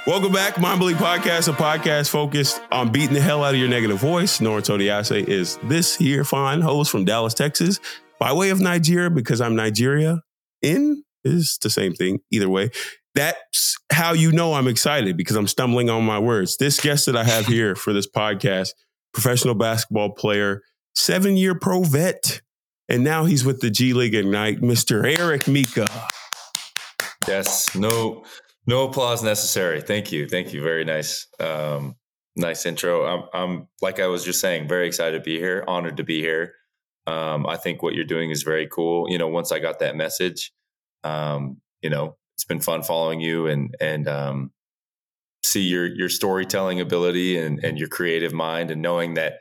Welcome back, Mind Bully Podcast, a podcast focused on beating the hell out of your negative voice. Nora Todiase is this here fine host from Dallas, Texas, by way of Nigeria, because I'm Nigeria in is the same thing. Either way, that's how you know I'm excited, because I'm stumbling on my words. This guest that I have here for this podcast, professional basketball player, 7-year pro vet, and now he's with the G League Ignite, Mr. Eric Mika. Yes, no applause necessary. Thank you. Very nice. Nice intro. I'm like I was just saying, very excited to be here, honored to be here. I think what you're doing is very cool. You know, once I got that message, it's been fun following you and see your storytelling ability and your creative mind, and knowing that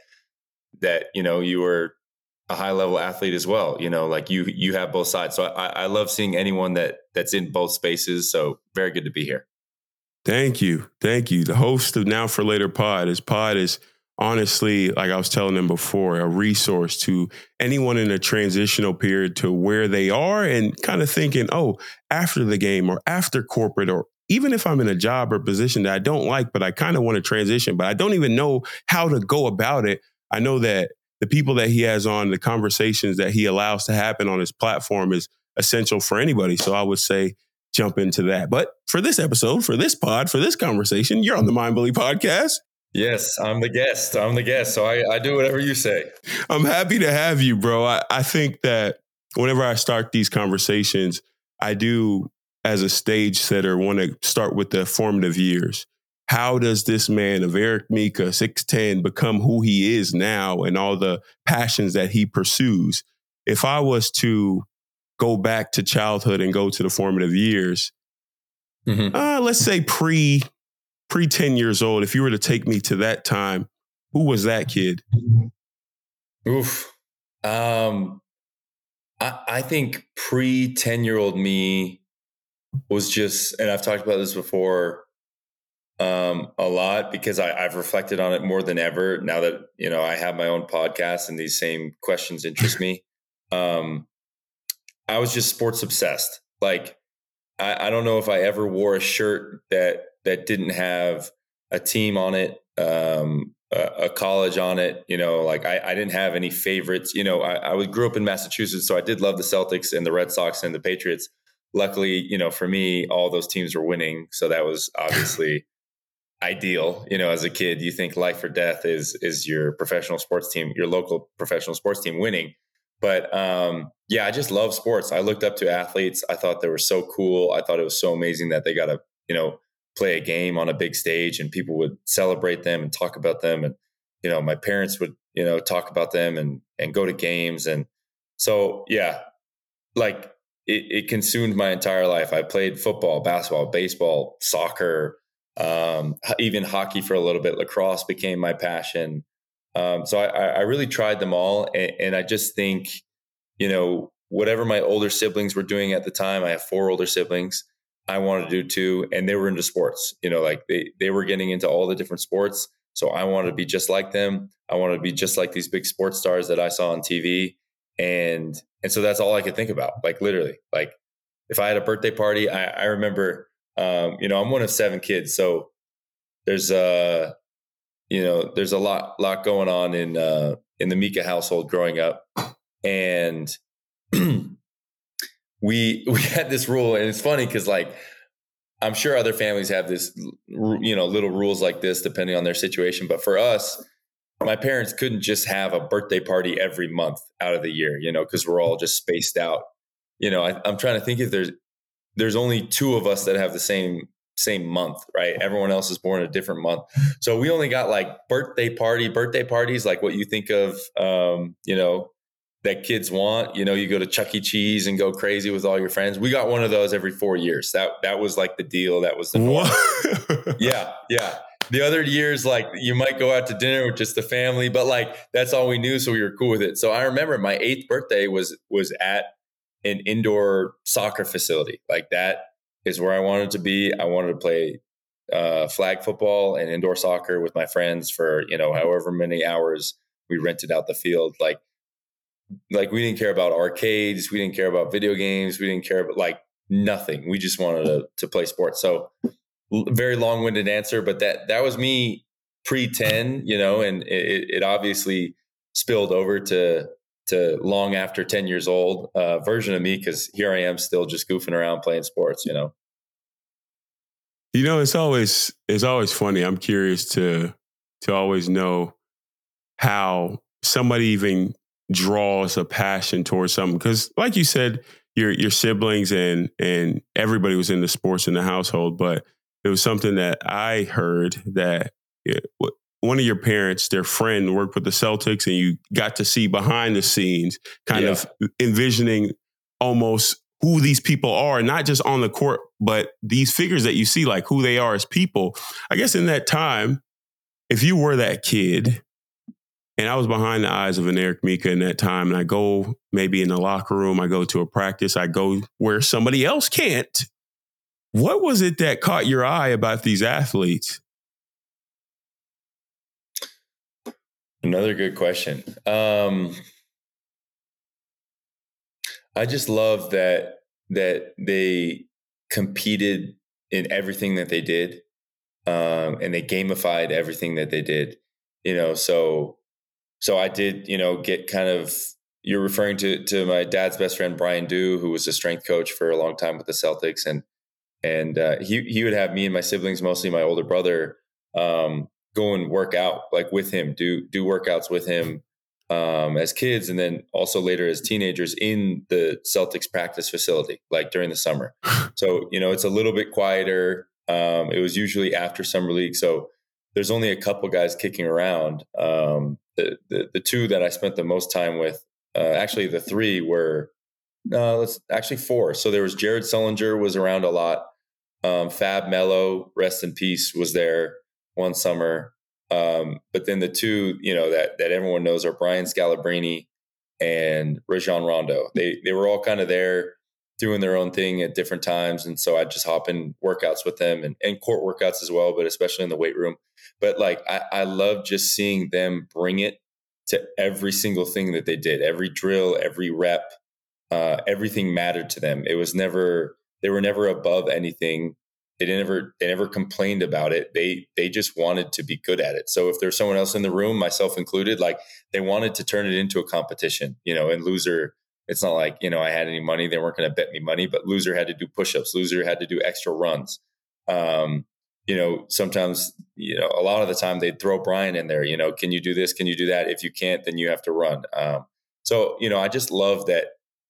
you were a high level athlete as well. You know, like you have both sides. So I love seeing anyone that's in both spaces. So very good to be here. Thank you. The host of Now for Later pod is honestly, like I was telling them before, a resource to anyone in a transitional period to where they are and kind of thinking, oh, after the game or after corporate, or even if I'm in a job or position that I don't like, but I kind of want to transition, but I don't even know how to go about it. I know that the people that he has on, the conversations that he allows to happen on his platform is essential for anybody. So I would say jump into that. But for this episode, for this pod, for this conversation, you're on the Mind Bully Podcast. Yes, I'm the guest. So I do whatever you say. I'm happy to have you, bro. I think that whenever I start these conversations, I do, as a stage setter, want to start with the formative years. How does this man of Eric Mika, 6'10", become who he is now and all the passions that he pursues? If I was to go back to childhood and go to the formative years, let's say pre 10 years old, if you were to take me to that time, who was that kid? Oof. I think pre 10-year-old me was just, and I've talked about this before, a lot, because I've reflected on it more than ever now that, I have my own podcast and these same questions interest me. I was just sports obsessed. Like, I don't know if I ever wore a shirt that didn't have a team on it, a college on it. Like I didn't have any favorites. I grew up in Massachusetts, so I did love the Celtics and the Red Sox and the Patriots. Luckily, for me, all those teams were winning. So that was obviously ideal. As a kid, you think life or death is your professional sports team, your local professional sports team winning. But I just love sports. I looked up to athletes. I thought they were so cool. I thought it was so amazing that they got to, play a game on a big stage and people would celebrate them and talk about them. And, my parents would, talk about them and go to games. And so, like it consumed my entire life. I played football, basketball, baseball, soccer, even hockey for a little bit. Lacrosse became my passion. So I really tried them all. And I just think, whatever my older siblings were doing at the time, I have 4 older siblings, I wanted to do too. And they were into sports, like they were getting into all the different sports. So I wanted to be just like them. I wanted to be just like these big sports stars that I saw on TV. And so that's all I could think about. Like literally, like if I had a birthday party, I remember, I'm one of 7 kids. So there's there's a lot going on in the Mika household growing up. And we had this rule, and it's funny because like I'm sure other families have this, little rules like this depending on their situation. But for us, my parents couldn't just have a birthday party every month out of the year, because we're all just spaced out. I'm trying to think if there's only 2 of us that have the same month, right? Everyone else is born in a different month. So we only got like birthday parties, like what you think of, that kids want. You go to Chuck E. Cheese and go crazy with all your friends. We got one of those every 4 years. That was like the deal. That was the norm. Yeah. The other years, like you might go out to dinner with just the family, but like that's all we knew. So we were cool with it. So I remember my 8th birthday was at an indoor soccer facility. Like that is where I wanted to be. I wanted to play flag football and indoor soccer with my friends for, however many hours we rented out the field. Like we didn't care about arcades. We didn't care about video games. We didn't care about like nothing. We just wanted to play sports. So very long-winded answer, but that was me pre-10, and it obviously spilled over to long after 10 years old version of me, because here I am still just goofing around playing sports. It's always funny. I'm curious to always know how somebody even draws a passion towards something. Because like you said, your siblings and everybody was into sports in the household, but it was something that I heard that one of your parents, their friend, worked with the Celtics, and you got to see behind the scenes, kind of envisioning almost who these people are, not just on the court, but these figures that you see, like who they are as people. I guess in that time, if you were that kid, and I was behind the eyes of an Eric Mika in that time, and I go maybe in the locker room, I go to a practice, I go where somebody else can't. What was it that caught your eye about these athletes? Another good question. I just love that they competed in everything that they did, and they gamified everything that they did. So I did, get kind of. You're referring to my dad's best friend Brian Dew, who was a strength coach for a long time with the Celtics, and he would have me and my siblings, mostly my older brother, go and work out like with him, do workouts with him as kids, and then also later as teenagers in the Celtics practice facility, like during the summer. So it's a little bit quieter. It was usually after summer league, so there's only a couple guys kicking around. The two that I spent the most time with, actually the three were four. So there was Jared Sullinger was around a lot. Fab Mello, rest in peace, was there one summer. But then the two, that everyone knows are Brian Scalabrine and Rajon Rondo. They were all kind of there doing their own thing at different times. And so I just hop in workouts with them and court workouts as well, but especially in the weight room. But like, I love just seeing them bring it to every single thing that they did, every drill, every rep, everything mattered to them. They were never above anything. They never complained about it. They just wanted to be good at it. So if there's someone else in the room, myself included, like they wanted to turn it into a competition, and loser, it's not like, I had any money. They weren't going to bet me money, but loser had to do push-ups. Loser had to do extra runs. Sometimes, a lot of the time they'd throw Brian in there, can you do this? Can you do that? If you can't, then you have to run. So I just love that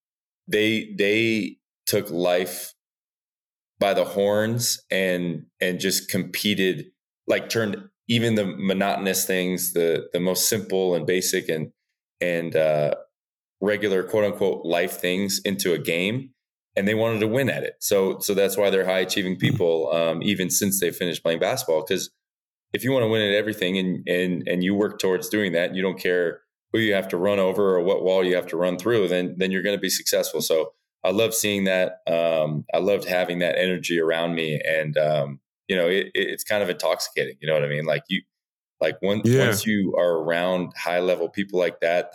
they took life by the horns and just competed, like turned even the monotonous things, the most simple and basic and regular quote unquote life things into a game, and they wanted to win at it. So that's why they're high achieving people, even since they finished playing basketball. Because if you want to win at everything and you work towards doing that, you don't care who you have to run over or what wall you have to run through, then you're going to be successful. So I love seeing that. I loved having that energy around me, and it's kind of intoxicating. You know what I mean? Like once you are around high level people like that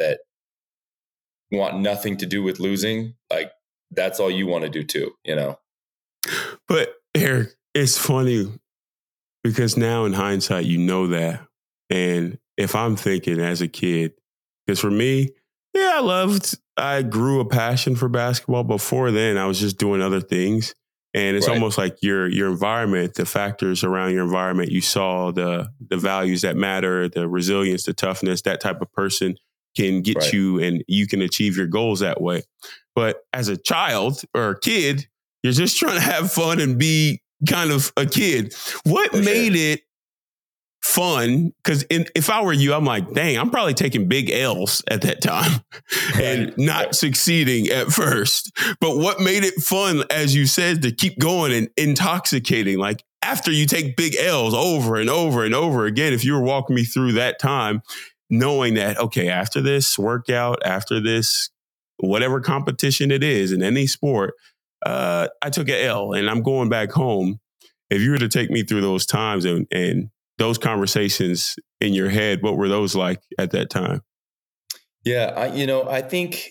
want nothing to do with losing, like that's all you want to do too. But Eric, it's funny because now in hindsight, that, and if I'm thinking as a kid, because for me, I grew a passion for basketball. Before then, I was just doing other things. And it's almost like your environment, the factors around your environment, you saw the values that matter, the resilience, the toughness, that type of person can get you and you can achieve your goals that way. But as a child or a kid, you're just trying to have fun and be kind of a kid. What made it fun? Because if I were you, I'm like, dang, I'm probably taking big L's at that time and not succeeding at first. But what made it fun, as you said, to keep going and intoxicating? Like after you take big L's over and over and over again, if you were walking me through that time, knowing that, okay, after this workout, after this, whatever competition it is in any sport, I took an L and I'm going back home. If you were to take me through those times and those conversations in your head, what were those like at that time? Yeah, I think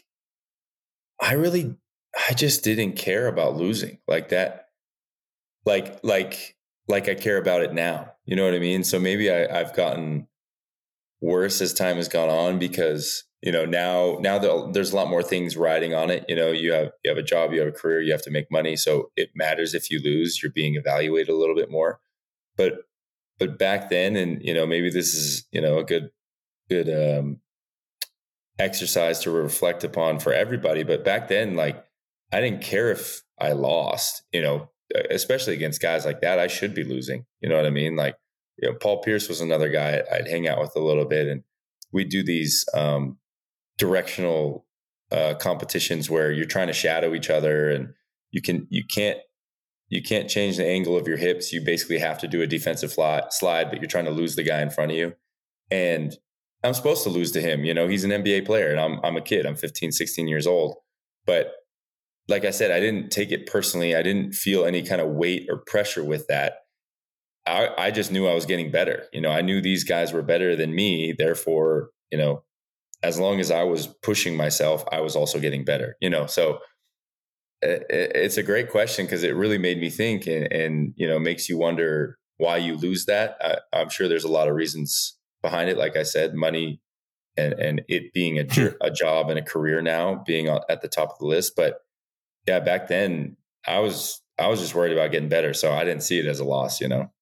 I just didn't care about losing like that. Like like I care about it now. You know what I mean? So maybe I've gotten worse as time has gone on because, you know, now there's a lot more things riding on it. You know, you have a job, you have a career, you have to make money. So it matters if you lose, you're being evaluated a little bit more. But back then, and, you know, maybe this is, you know, a good exercise to reflect upon for everybody. But back then, like, I didn't care if I lost, you know, especially against guys like that. I should be losing. You know what I mean? Like, you know, Paul Pierce was another guy I'd hang out with a little bit, and we do these directional competitions where you're trying to shadow each other, and you can't change the angle of your hips. You basically have to do a defensive slide, but you're trying to lose the guy in front of you. And I'm supposed to lose to him. You know, he's an NBA player, and I'm a kid. I'm 15, 16 years old. But like I said, I didn't take it personally. I didn't feel any kind of weight or pressure with that. I just knew I was getting better. You know, I knew these guys were better than me. Therefore, you know, as long as I was pushing myself, I was also getting better, you know? So it's a great question because it really made me think, and, you know, makes you wonder why you lose that. I'm sure there's a lot of reasons behind it. Like I said, money and it being a job and a career now being at the top of the list. But yeah, back then I was just worried about getting better. So I didn't see it as a loss, you know?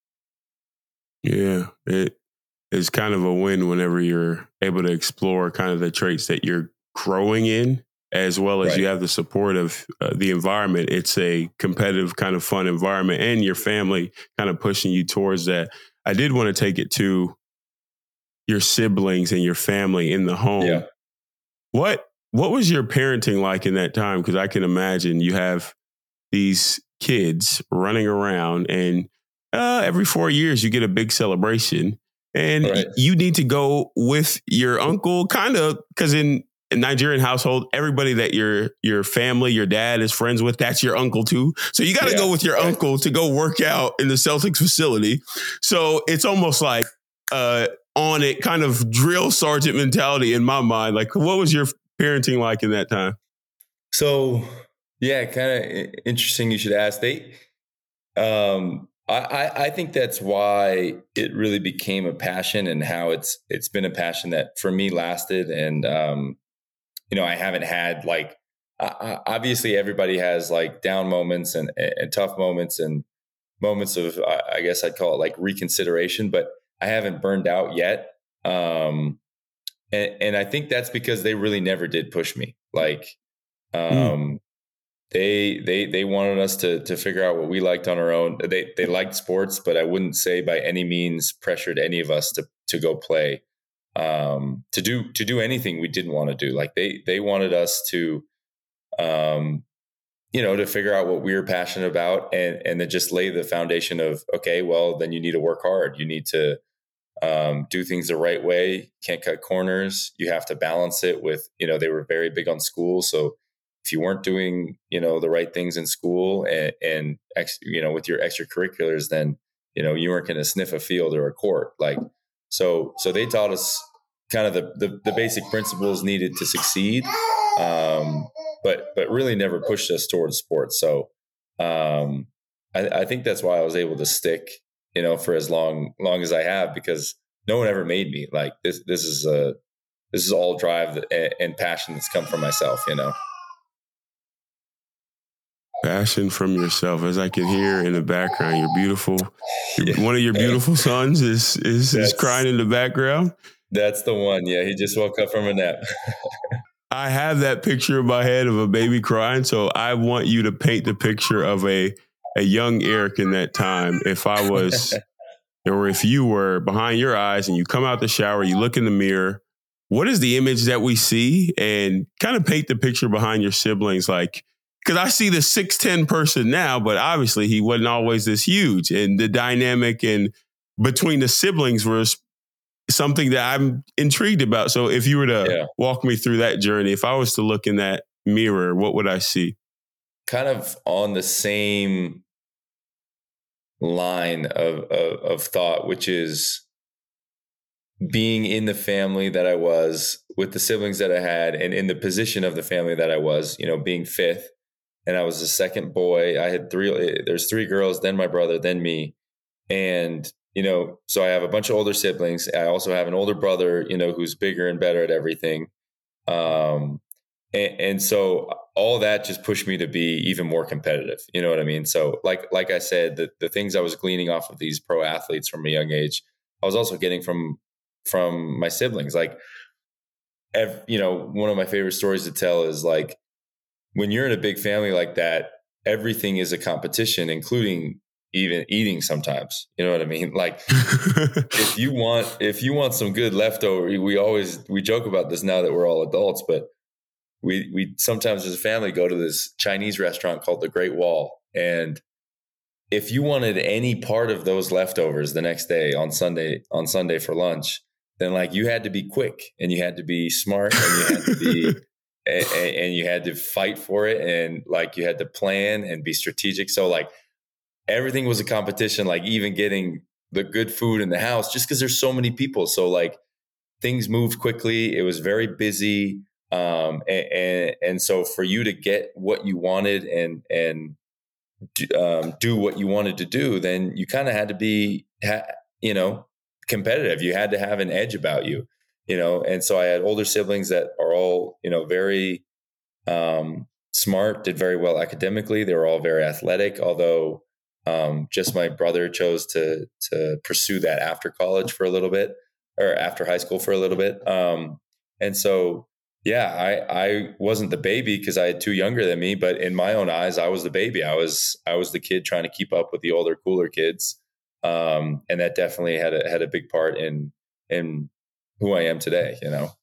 Yeah, it is kind of a win whenever you're able to explore kind of the traits that you're growing in, as well as you have the support of the environment. It's a competitive kind of fun environment, and your family kind of pushing you towards that. I did want to take it to your siblings and your family in the home. Yeah. What was your parenting like in that time? Because I can imagine you have these kids running around, and every 4 years you get a big celebration, and you need to go with your uncle, kind of, because in a Nigerian household, everybody that your family, your dad is friends with, that's your uncle too. So you got to go with your uncle to go work out in the Celtics facility. So it's almost like on it kind of drill sergeant mentality in my mind. Like, what was your parenting like in that time? So yeah, kind of interesting you should ask. I think that's why it really became a passion, and how it's been a passion that for me lasted. And, you know, I haven't had like, obviously everybody has like down moments and tough moments and moments of, I guess I'd call it like reconsideration, but I haven't burned out yet. And I think that's because they really never did push me. Like, they wanted us to figure out what we liked on our own. They liked sports, but I wouldn't say by any means pressured any of us to go play, to do anything we didn't want to do. Like they wanted us to, you know, to figure out what we were passionate about, and then just lay the foundation of, okay, well, then you need to work hard. You need to do things the right way. Can't cut corners. You have to balance it with, you know, they were very big on school. So if you weren't doing, you know, the right things in school and you know, with your extracurriculars, then, you know, you weren't going to sniff a field or a court. Like, so they taught us kind of the basic principles needed to succeed. But really never pushed us towards sports. So, I think that's why I was able to stick, you know, for as long as I have, because no one ever made me. Like this is all drive and passion that's come from myself, you know. Passion from yourself, as I can hear in the background. You're beautiful. One of your beautiful sons is crying in the background. That's the one. Yeah, he just woke up from a nap. I have that picture in my head of a baby crying, so I want you to paint the picture of a young Eric in that time. If I was, or if you were behind your eyes and you come out the shower, you look in the mirror, what is the image that we see? And kind of paint the picture behind your siblings, like, because I see the 6'10" person now, but obviously he wasn't always this huge. And the dynamic and between the siblings was something that I'm intrigued about. So if you were to walk me through that journey, if I was to look in that mirror, what would I see? Kind of on the same line of thought, which is being in the family that I was, with the siblings that I had, and in the position of the family that I was, you know, being fifth. And I was the second boy. I had there's three girls, then my brother, then me. And, so I have a bunch of older siblings. I also have an older brother, who's bigger and better at everything. And so all that just pushed me to be even more competitive. You know what I mean? So like I said, the things I was gleaning off of these pro athletes from a young age, I was also getting from my siblings. Like, one of my favorite stories to tell is like, when you're in a big family like that, everything is a competition, including even eating sometimes. You know what I mean? Like, if you want some good leftover, we joke about this now that we're all adults, but we sometimes as a family go to this Chinese restaurant called the Great Wall. And if you wanted any part of those leftovers the next day on Sunday for lunch, then like you had to be quick and you had to be smart and you had to be and you had to fight for it, and like you had to plan and be strategic. So like everything was a competition, like even getting the good food in the house, just because there's so many people. So like things moved quickly. It was very busy. And so for you to get what you wanted and do what you wanted to do, then you kind of had to be, competitive. You had to have an edge about you, and so I had older siblings that are all, very smart, did very well academically. They were all very athletic, although just my brother chose to pursue that after college for a little bit, or after high school for a little bit. And so, yeah, I wasn't the baby because I had two younger than me, but in my own eyes, I was the baby. I was the kid trying to keep up with the older, cooler kids. And that definitely had a big part in who I am today,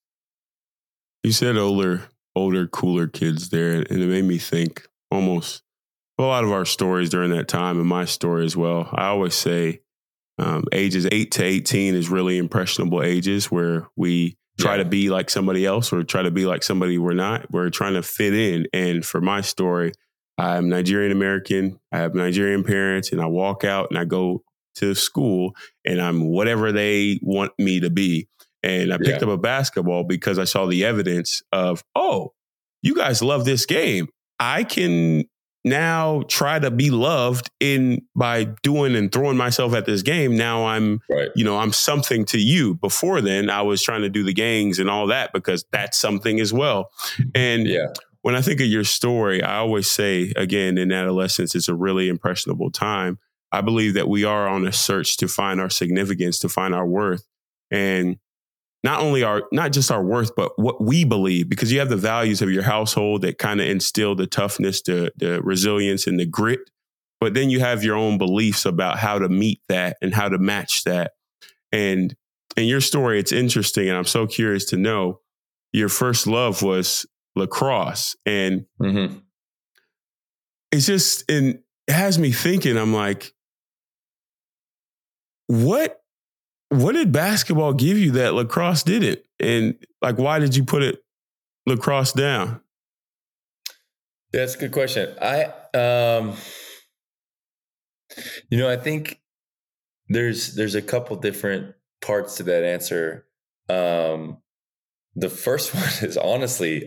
You said older, cooler kids there, and it made me think almost a lot of our stories during that time, and my story as well. I always say ages 8 to 18 is really impressionable ages where we try to be like somebody else or try to be like somebody we're not. We're trying to fit in. And for my story, I'm Nigerian American. I have Nigerian parents, and I walk out and I go to school and I'm whatever they want me to be. And I picked up a basketball because I saw the evidence of, oh, you guys love this game. I can now try to be loved by doing and throwing myself at this game. Now I'm, I'm something to you. Before then, I was trying to do the gangs and all that because that's something as well. And when I think of your story, I always say, again, in adolescence, it's a really impressionable time. I believe that we are on a search to find our significance, to find our worth. And not just our worth, but what we believe, because you have the values of your household that kind of instill the toughness, the resilience and the grit. But then you have your own beliefs about how to meet that and how to match that. And in your story, it's interesting. And I'm so curious to know, your first love was lacrosse. And it's just, and it has me thinking, I'm like, what did basketball give you that lacrosse didn't? And like, why did you put lacrosse down? That's a good question. I think there's a couple different parts to that answer. The first one is honestly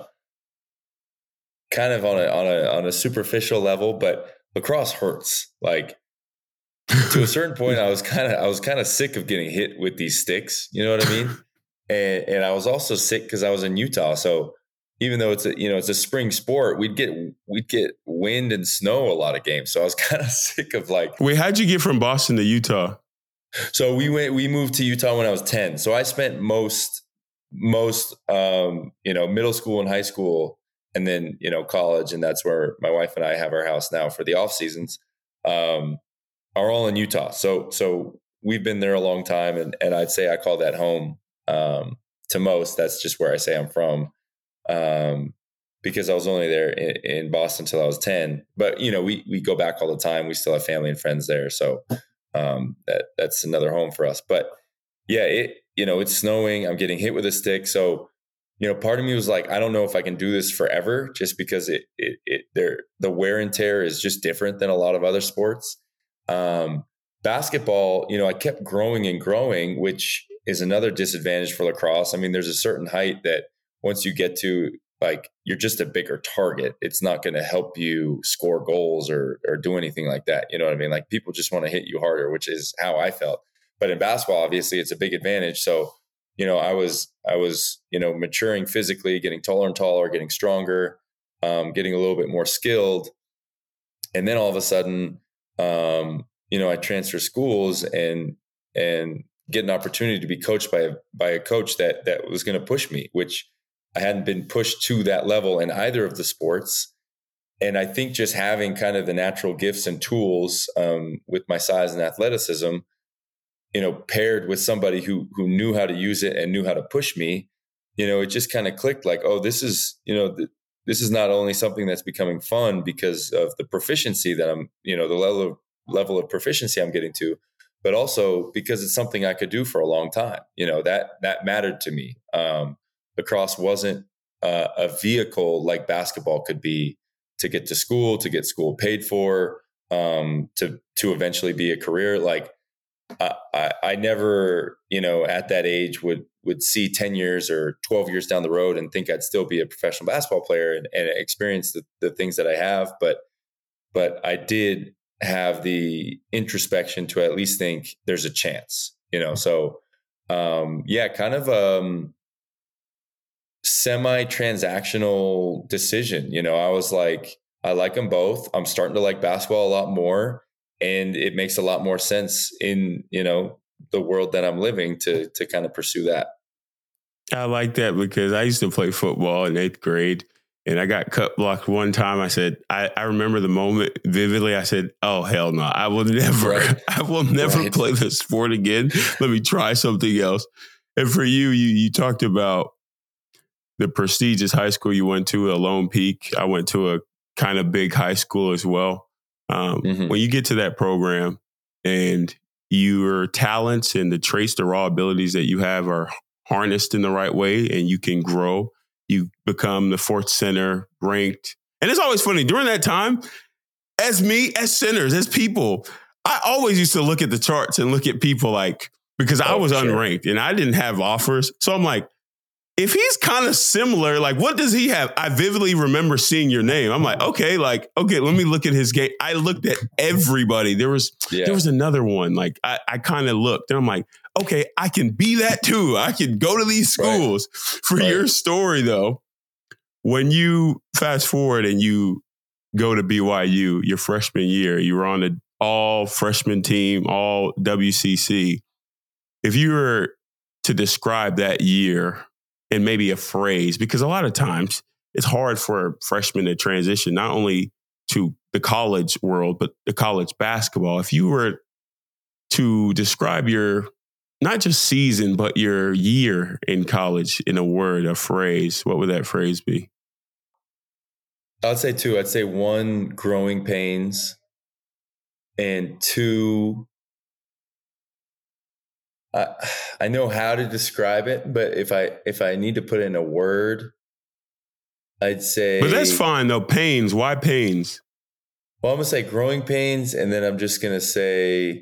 kind of on a superficial level, but lacrosse hurts. Like, to a certain point, I was kind of sick of getting hit with these sticks. You know what I mean? And I was also sick because I was in Utah. So even though it's a spring sport, we'd get wind and snow a lot of games. So I was kind of sick of like. Wait, how'd you get from Boston to Utah? So we moved to Utah when I was 10. So I spent most middle school and high school, and then college, and that's where my wife and I have our house now for the off seasons. Are all in Utah. So we've been there a long time. And I'd say I call that home. To most, that's just where I say I'm from. Because I was only there in Boston until I was 10, but we go back all the time. We still have family and friends there. So, that's another home for us, but yeah, it's snowing. I'm getting hit with a stick. So, part of me was like, I don't know if I can do this forever, just because the wear and tear is just different than a lot of other sports. Basketball, I kept growing and growing, which is another disadvantage for lacrosse. I mean, there's a certain height that once you get to, like you're just a bigger target. It's not going to help you score goals or do anything like that. You know what I mean? Like people just want to hit you harder, which is how I felt. But in basketball, obviously it's a big advantage. So, I was, maturing physically, getting taller and taller, getting stronger, getting a little bit more skilled. And then all of a sudden, I transfer schools and get an opportunity to be coached by a coach that was going to push me, which I hadn't been pushed to that level in either of the sports. And I think just having kind of the natural gifts and tools with my size and athleticism, paired with somebody who knew how to use it and knew how to push me, it just kind of clicked like, oh, this is, this is not only something that's becoming fun because of the proficiency that I'm, the level of proficiency I'm getting to, but also because it's something I could do for a long time. That mattered to me. Lacrosse wasn't a vehicle like basketball could be to get to school, to get school paid for, to eventually be a career. Like I never, at that age would see 10 years or 12 years down the road and think I'd still be a professional basketball player and experience the things that I have. But I did have the introspection to at least think there's a chance, so kind of semi-transactional decision. I was like, I like them both. I'm starting to like basketball a lot more, and it makes a lot more sense in, the world that I'm living to kind of pursue that. I like that because I used to play football in 8th grade and I got cut blocked one time. I said, I remember the moment vividly. I said, oh, hell no, I will never play this sport again. Let me try something else. And for you talked about the prestigious high school you went to, Lone Peak. I went to a kind of big high school as well. When you get to that program and your talents and the traits, the raw abilities that you have are harnessed in the right way and you can grow, you become the 4th center ranked. And it's always funny during that time, as centers, as people, I always used to look at the charts and look at people like, because I was unranked and I didn't have offers. So I'm like, if he's kind of similar, like what does he have? I vividly remember seeing your name. I'm like, okay, let me look at his game. I looked at everybody. There was another one. Like I kind of looked and I'm like, okay, I can be that too. I can go to these schools. For your story though, when you fast forward and you go to BYU your freshman year, you were on an all freshman team, all WCC. If you were to describe that year in maybe a phrase, because a lot of times it's hard for freshmen to transition not only to the college world, but the college basketball. If you were to describe your, not just season, but your year in college in a word, a phrase, what would that phrase be? I'd say 2. I'd say 1, growing pains, and 2, I know how to describe it, but if I need to put in a word, I'd say. But that's fine though. Pains. Why pains? Well, I'm gonna say growing pains, and then I'm just gonna say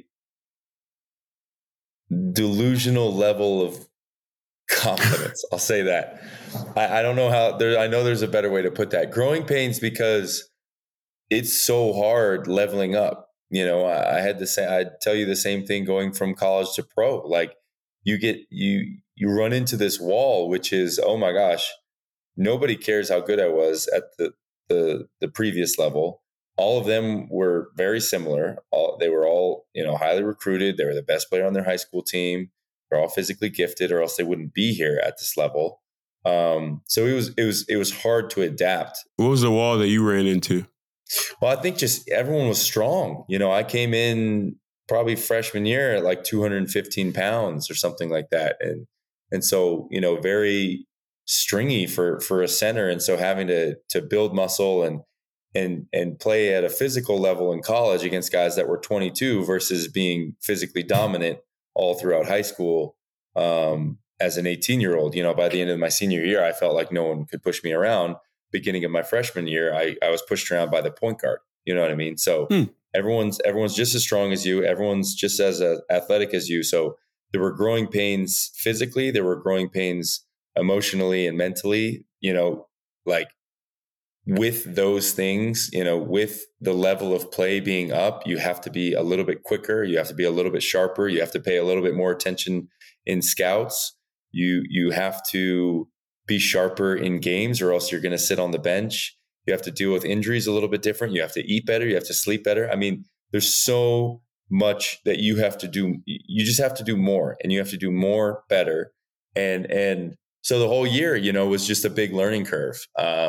delusional level of confidence. I'll say that. I don't know how. I know there's a better way to put that. Growing pains because it's so hard leveling up. I had to say, I'd tell you the same thing going from college to pro. Like you run into this wall, which is, oh my gosh, nobody cares how good I was at the previous level. All of them were very similar. They were all, highly recruited. They were the best player on their high school team. They're all physically gifted, or else they wouldn't be here at this level. So it was hard to adapt. What was the wall that you ran into? Well, I think just everyone was strong. I came in probably freshman year at like 215 pounds or something like that. And so, very stringy for a center. And so having to build muscle and play at a physical level in college against guys that were 22 versus being physically dominant all throughout high school. As an 18-year-old, by the end of my senior year, I felt like no one could push me around. Beginning of my freshman year, I was pushed around by the point guard. You know what I mean? So everyone's just as strong as you. Everyone's just as athletic as you. So there were growing pains physically. There were growing pains emotionally and mentally. like with those things, with the level of play being up, you have to be a little bit quicker. You have to be a little bit sharper. You have to pay a little bit more attention in scouts. You have to be sharper in games, or else you're going to sit on the bench. You have to deal with injuries a little bit different. You have to eat better. You have to sleep better. I mean, there's so much that you have to do. You just have to do more, and you have to do more better. And so the whole year, was just a big learning curve.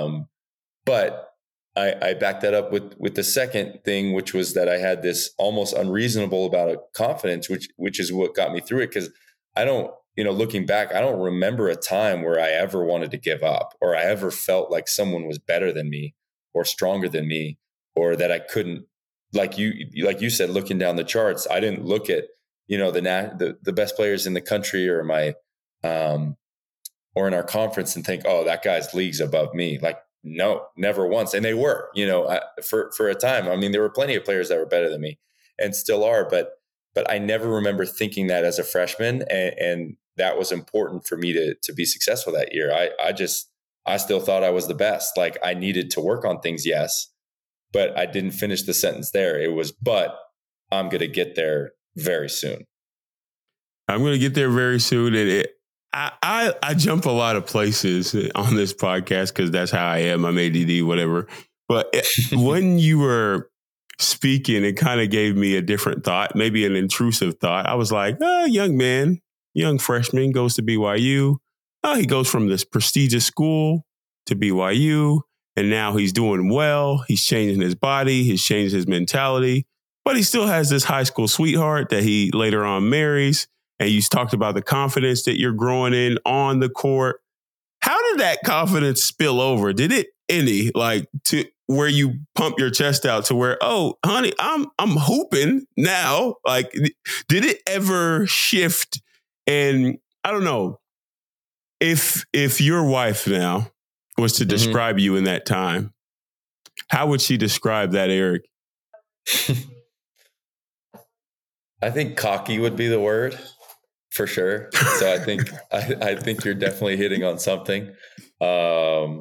But I backed that up with the second thing, which was that I had this almost unreasonable amount of confidence, which is what got me through it. Because I don't, looking back, I don't remember a time where I ever wanted to give up, or I ever felt like someone was better than me or stronger than me, or that I couldn't, like you said, looking down the charts, I didn't look at, the best players in the country or my, or in our conference and think, oh, that guy's leagues above me. Like, no, never once. And they were, for a time. I mean, there were plenty of players that were better than me and still are, but I never remember thinking that as a freshman. And that was important for me to be successful that year. I still thought I was the best. Like, I needed to work on things. Yes. But I didn't finish the sentence there. It was, but I'm going to get there very soon. I'm going to get there very soon. And I jump a lot of places on this podcast because that's how I am. I'm ADD, whatever. But when you were speaking, it kind of gave me a different thought, maybe an intrusive thought. I was like, young man, young freshman goes to BYU. He goes from this prestigious school to BYU, and now he's doing well. He's changing his body. He's changed his mentality, but he still has this high school sweetheart that he later on marries. And you talked about the confidence that you're growing in on the court. How did that confidence spill over? Did it any, like, to where you pump your chest out to where, oh, honey, I'm hooping now? Like, did it ever shift? And I don't know if your wife now was to describe you in that time, how would she describe that, Eric? I think cocky would be the word. For sure. So I think you're definitely hitting on something. You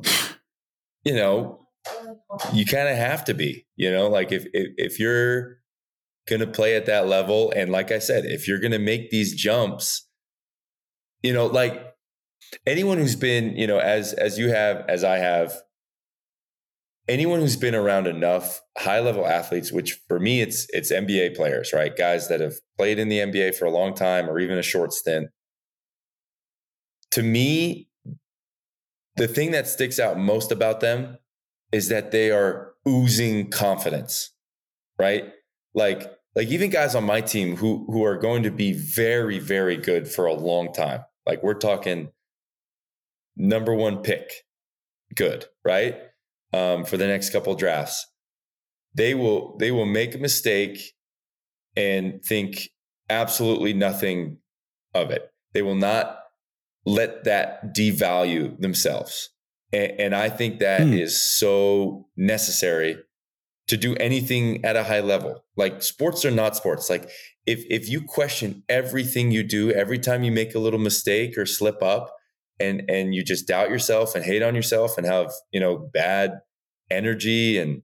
kind of have to be, like if you're going to play at that level. And like I said, if you're going to make these jumps, like anyone who's been, as you have, as I have, anyone who's been around enough high level athletes, which for me, it's NBA players, right? Guys that have played in the NBA for a long time or even a short stint. To me, the thing that sticks out most about them is that they are oozing confidence, right? Like even guys on my team who are going to be very, very good for a long time. Like, we're talking number one pick, good, right? For the next couple of drafts, they will make a mistake and think absolutely nothing of it. They will not let that devalue themselves. And I think that is so necessary to do anything at a high level. Like, sports are not sports. Like, if you question everything you do, every time you make a little mistake or slip up, and you just doubt yourself and hate on yourself and have, bad energy and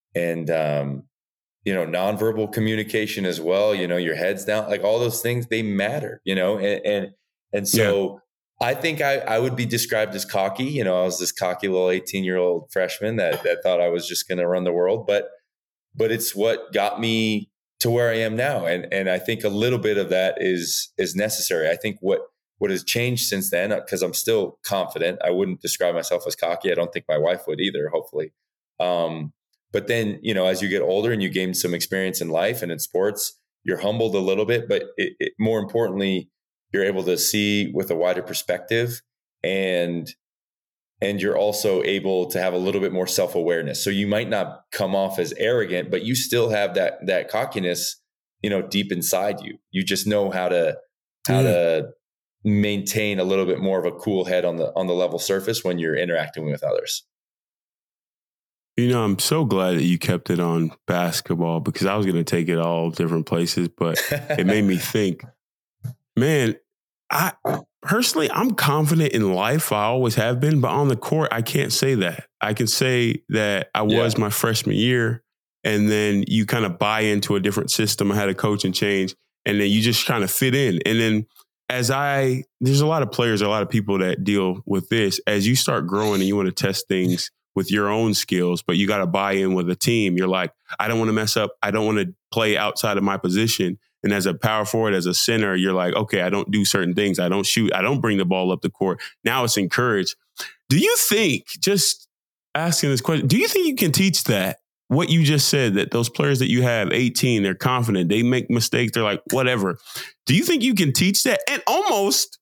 nonverbal communication as well, your head's down, like all those things, they matter, and so I think I would be described as cocky. I was this cocky little 18-year-old freshman that thought I was just going to run the world, but it's what got me to where I am now. And I think a little bit of that is necessary. I think what has changed since then, because I'm still confident. I wouldn't describe myself as cocky. I don't think my wife would either, hopefully. But then, as you get older and you gain some experience in life and in sports, you're humbled a little bit, but more importantly, you're able to see with a wider perspective, and you're also able to have a little bit more self-awareness. So you might not come off as arrogant, but you still have that cockiness, deep inside you. You just know how to maintain a little bit more of a cool head on the level surface when you're interacting with others. I'm so glad that you kept it on basketball, because I was going to take it all different places, but it made me think, man, I personally, I'm confident in life. I always have been, but on the court, I can't say that. I can say that I was my freshman year, and then you kind of buy into a different system. I had a coaching change, and then you just kind of fit in. And then there's a lot of players, a lot of people that deal with this. As you start growing and you want to test things with your own skills, but you got to buy in with a team. You're like, I don't want to mess up. I don't want to play outside of my position. And as a power forward, as a center, you're like, okay, I don't do certain things. I don't shoot. I don't bring the ball up the court. Now it's encouraged. Do you think, just asking this question, do you think you can teach that? What you just said, that those players that you have, 18, they're confident, they make mistakes, they're like, whatever. Do you think you can teach that? And almost,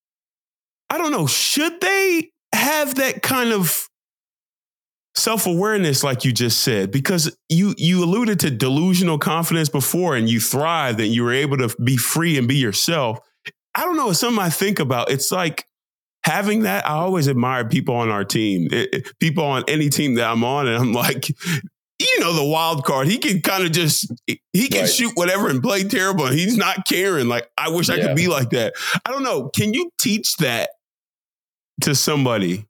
I don't know, should they have that kind of self-awareness, like you just said? Because you alluded to delusional confidence before, and you thrived and you were able to be free and be yourself. I don't know, it's something I think about. It's like having that. I always admire people on our team, people on any team that I'm on, and I'm like, the wild card. He can kind of he can shoot whatever and play terrible, and he's not caring. Like, I wish I could be like that. I don't know. Can you teach that to somebody?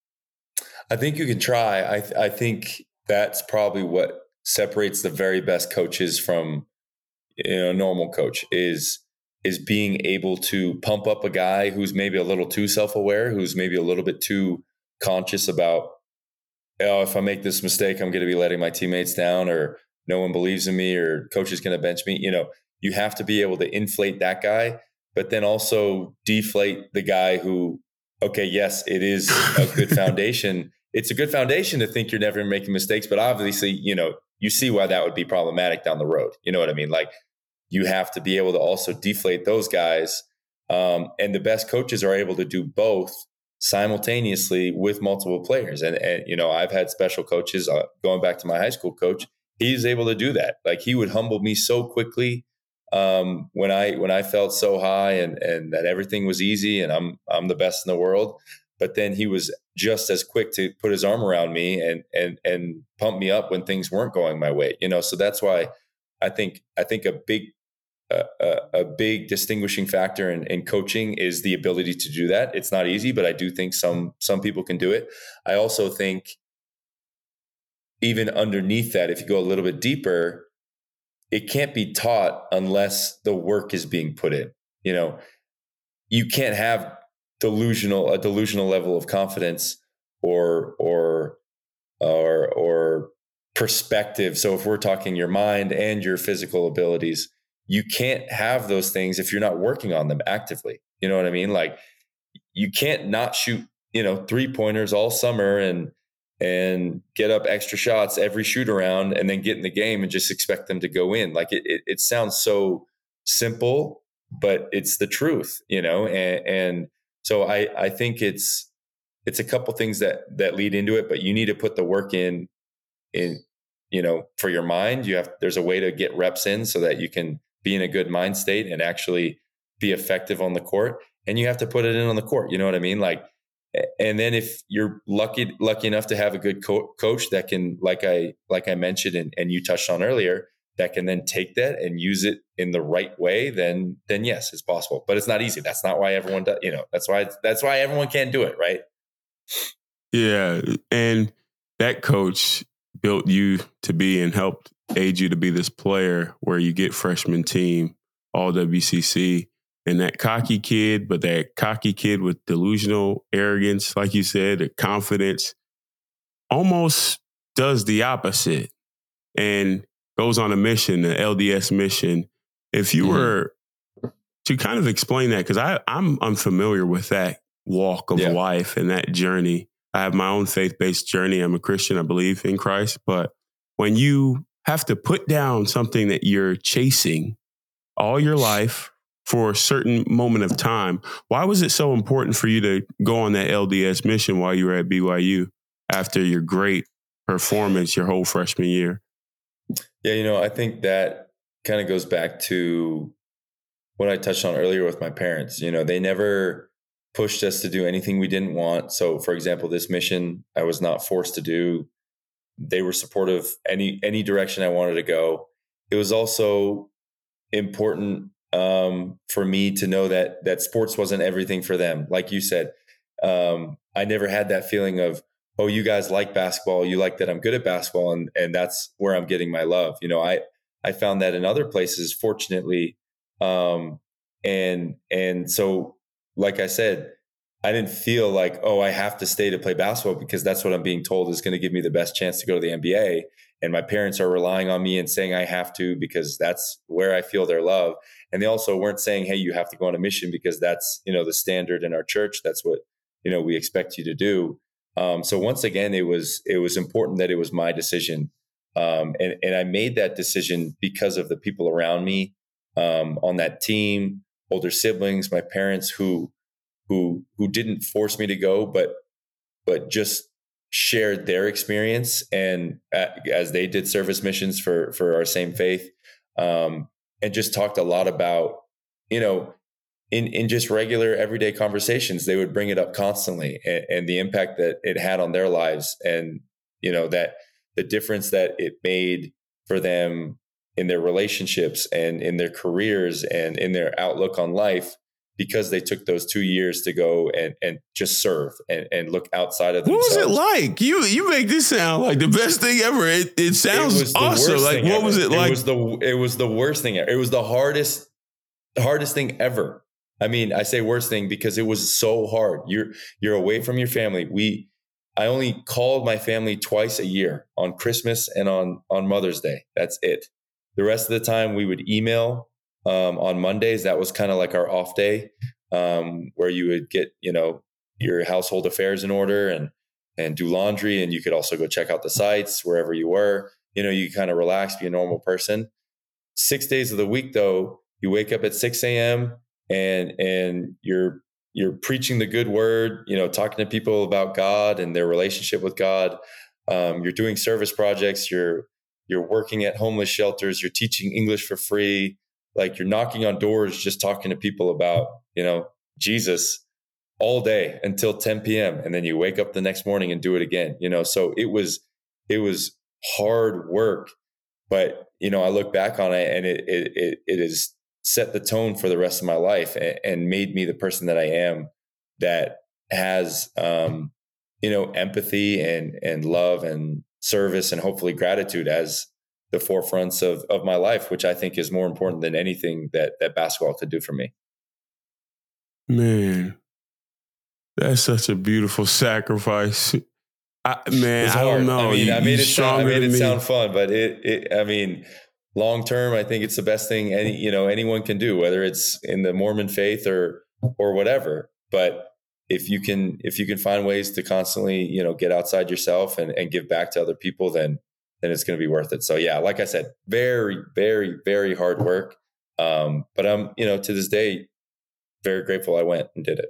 I think you can try. I think that's probably what separates the very best coaches from a normal coach is being able to pump up a guy who's maybe a little too self-aware, who's maybe a little bit too conscious about, if I make this mistake, I'm going to be letting my teammates down, or no one believes in me, or coach is going to bench me. You have to be able to inflate that guy, but then also deflate the guy who, okay, yes, it is a good foundation. It's a good foundation to think you're never making mistakes, but obviously, you see why that would be problematic down the road. You know what I mean? Like, you have to be able to also deflate those guys. And the best coaches are able to do both simultaneously with multiple players. And I've had special coaches, going back to my high school coach, he's able to do that. Like, he would humble me so quickly when I felt so high and that everything was easy and I'm the best in the world. But then he was just as quick to put his arm around me and pump me up when things weren't going my way. So that's why I think a big distinguishing factor in coaching is the ability to do that. It's not easy, but I do think some people can do it. I also think even underneath that, if you go a little bit deeper, it can't be taught unless the work is being put in. You can't have a delusional level of confidence or perspective. So if we're talking your mind and your physical abilities, you can't have those things if you're not working on them actively. You know what I mean? Like, you can't not shoot, 3-pointers all summer and get up extra shots every shoot around and then get in the game and just expect them to go in. Like, it sounds so simple, but it's the truth, and so I think it's a couple things that lead into it, but you need to put the work in, for your mind. There's a way to get reps in so that you can be in a good mind state and actually be effective on the court. And you have to put it in on the court. You know what I mean? Like, and then if you're lucky enough to have a good coach that can, like I mentioned, and you touched on earlier, that can then take that and use it in the right way, then yes, it's possible. But it's not easy. That's not why everyone does. That's why everyone can't do it, right? Yeah, and that coach built you to be and helped aid you to be this player where you get freshman team, all WCC, and that cocky kid with delusional arrogance, like you said, the confidence, almost does the opposite and goes on a mission, the LDS mission. If you were to kind of explain that, because I'm unfamiliar with that walk of life and that journey. I have my own faith-based journey. I'm a Christian. I believe in Christ. But when you have to put down something that you're chasing all your life for a certain moment of time, why was it so important for you to go on that LDS mission while you were at BYU after your great performance your whole freshman year? Yeah, I think that kind of goes back to what I touched on earlier with my parents. They never pushed us to do anything we didn't want. So, for example, this mission I was not forced to do. They were supportive any direction I wanted to go. It was also important for me to know that sports wasn't everything for them. Like you said, I never had that feeling of, oh, you guys like basketball. You like that I'm good at basketball. And that's where I'm getting my love. I found that in other places, fortunately. And so, like I said, I didn't feel like, oh, I have to stay to play basketball because that's what I'm being told is going to give me the best chance to go to the NBA. And my parents are relying on me and saying I have to because that's where I feel their love. And they also weren't saying, hey, you have to go on a mission because that's, the standard in our church. That's what, we expect you to do. So once again, it was important that it was my decision. And I made that decision because of the people around me on that team, older siblings, my parents who didn't force me to go, but just shared their experience and as they did service missions for our same faith, and just talked a lot about, in just regular everyday conversations, they would bring it up constantly and the impact that it had on their lives. And, that the difference that it made for them in their relationships and in their careers and in their outlook on life, because they took those 2 years to go and just serve and look outside of themselves. What was it like? You make this sound like the best thing ever. It sounds awesome. Like, what was it like? It was the worst thing ever. It was the hardest thing ever. I mean, I say worst thing because it was so hard. You're away from your family. I only called my family twice a year, on Christmas and on Mother's Day. That's it. The rest of the time we would email. On Mondays, that was kind of like our off day, where you would get, your household affairs in order and do laundry. And you could also go check out the sites wherever you were, you kind of relax, be a normal person. 6 days of the week, though, you wake up at 6 a.m. and you're preaching the good word, talking to people about God and their relationship with God. You're doing service projects. You're working at homeless shelters. You're teaching English for free. Like, you're knocking on doors, just talking to people about, Jesus all day until 10 p.m. And then you wake up the next morning and do it again, so it was hard work, but, I look back on it and it has set the tone for the rest of my life and made me the person that I am, that has, empathy and love and service and hopefully gratitude as the forefronts of my life, which I think is more important than anything that basketball could do for me. Man, that's such a beautiful sacrifice. I don't know. I mean, I made it sound fun, but long term, I think it's the best thing anyone can do, whether it's in the Mormon faith or whatever. But if you can find ways to constantly, get outside yourself and give back to other people, then it's going to be worth it. So yeah, like I said, very, very, very hard work. But I'm, to this day, very grateful I went and did it.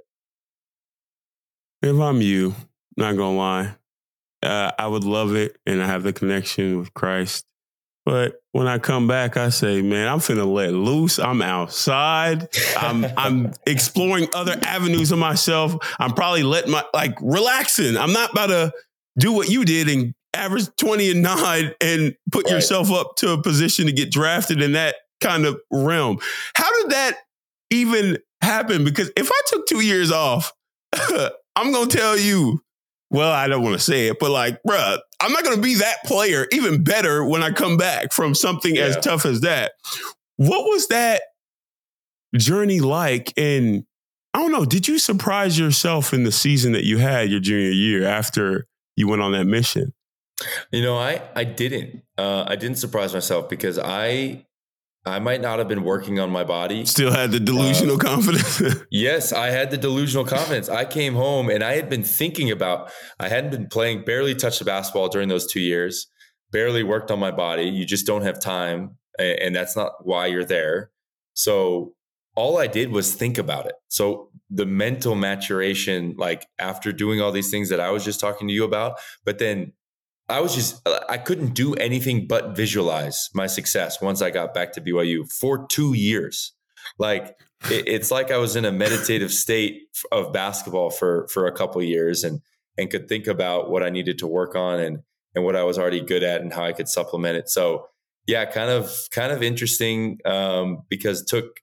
If I'm you, not going to lie, I would love it. And I have the connection with Christ. But when I come back, I say, man, I'm finna let loose. I'm outside. I'm exploring other avenues of myself. I'm probably relaxing. I'm not about to do what you did and average 20-9 and put yourself up to a position to get drafted in that kind of realm. How did that even happen? Because if I took 2 years off, I'm going to tell you, well, I don't want to say it, but bruh, I'm not going to be that player even better when I come back from something as tough as that. What was that journey like? And I don't know, did you surprise yourself in the season that you had your junior year after you went on that mission? I didn't. I didn't surprise myself because I might not have been working on my body. Still had the delusional confidence. Yes, I had the delusional confidence. I came home and I had been thinking about, I hadn't been playing, barely touched the basketball during those 2 years, barely worked on my body. You just don't have time. And that's not why you're there. So all I did was think about it. So the mental maturation, after doing all these things that I was just talking to you about, but then I couldn't do anything but visualize my success once I got back to BYU for 2 years. It's like I was in a meditative state of basketball for a couple of years and could think about what I needed to work on and what I was already good at and how I could supplement it. So yeah, kind of interesting, because it took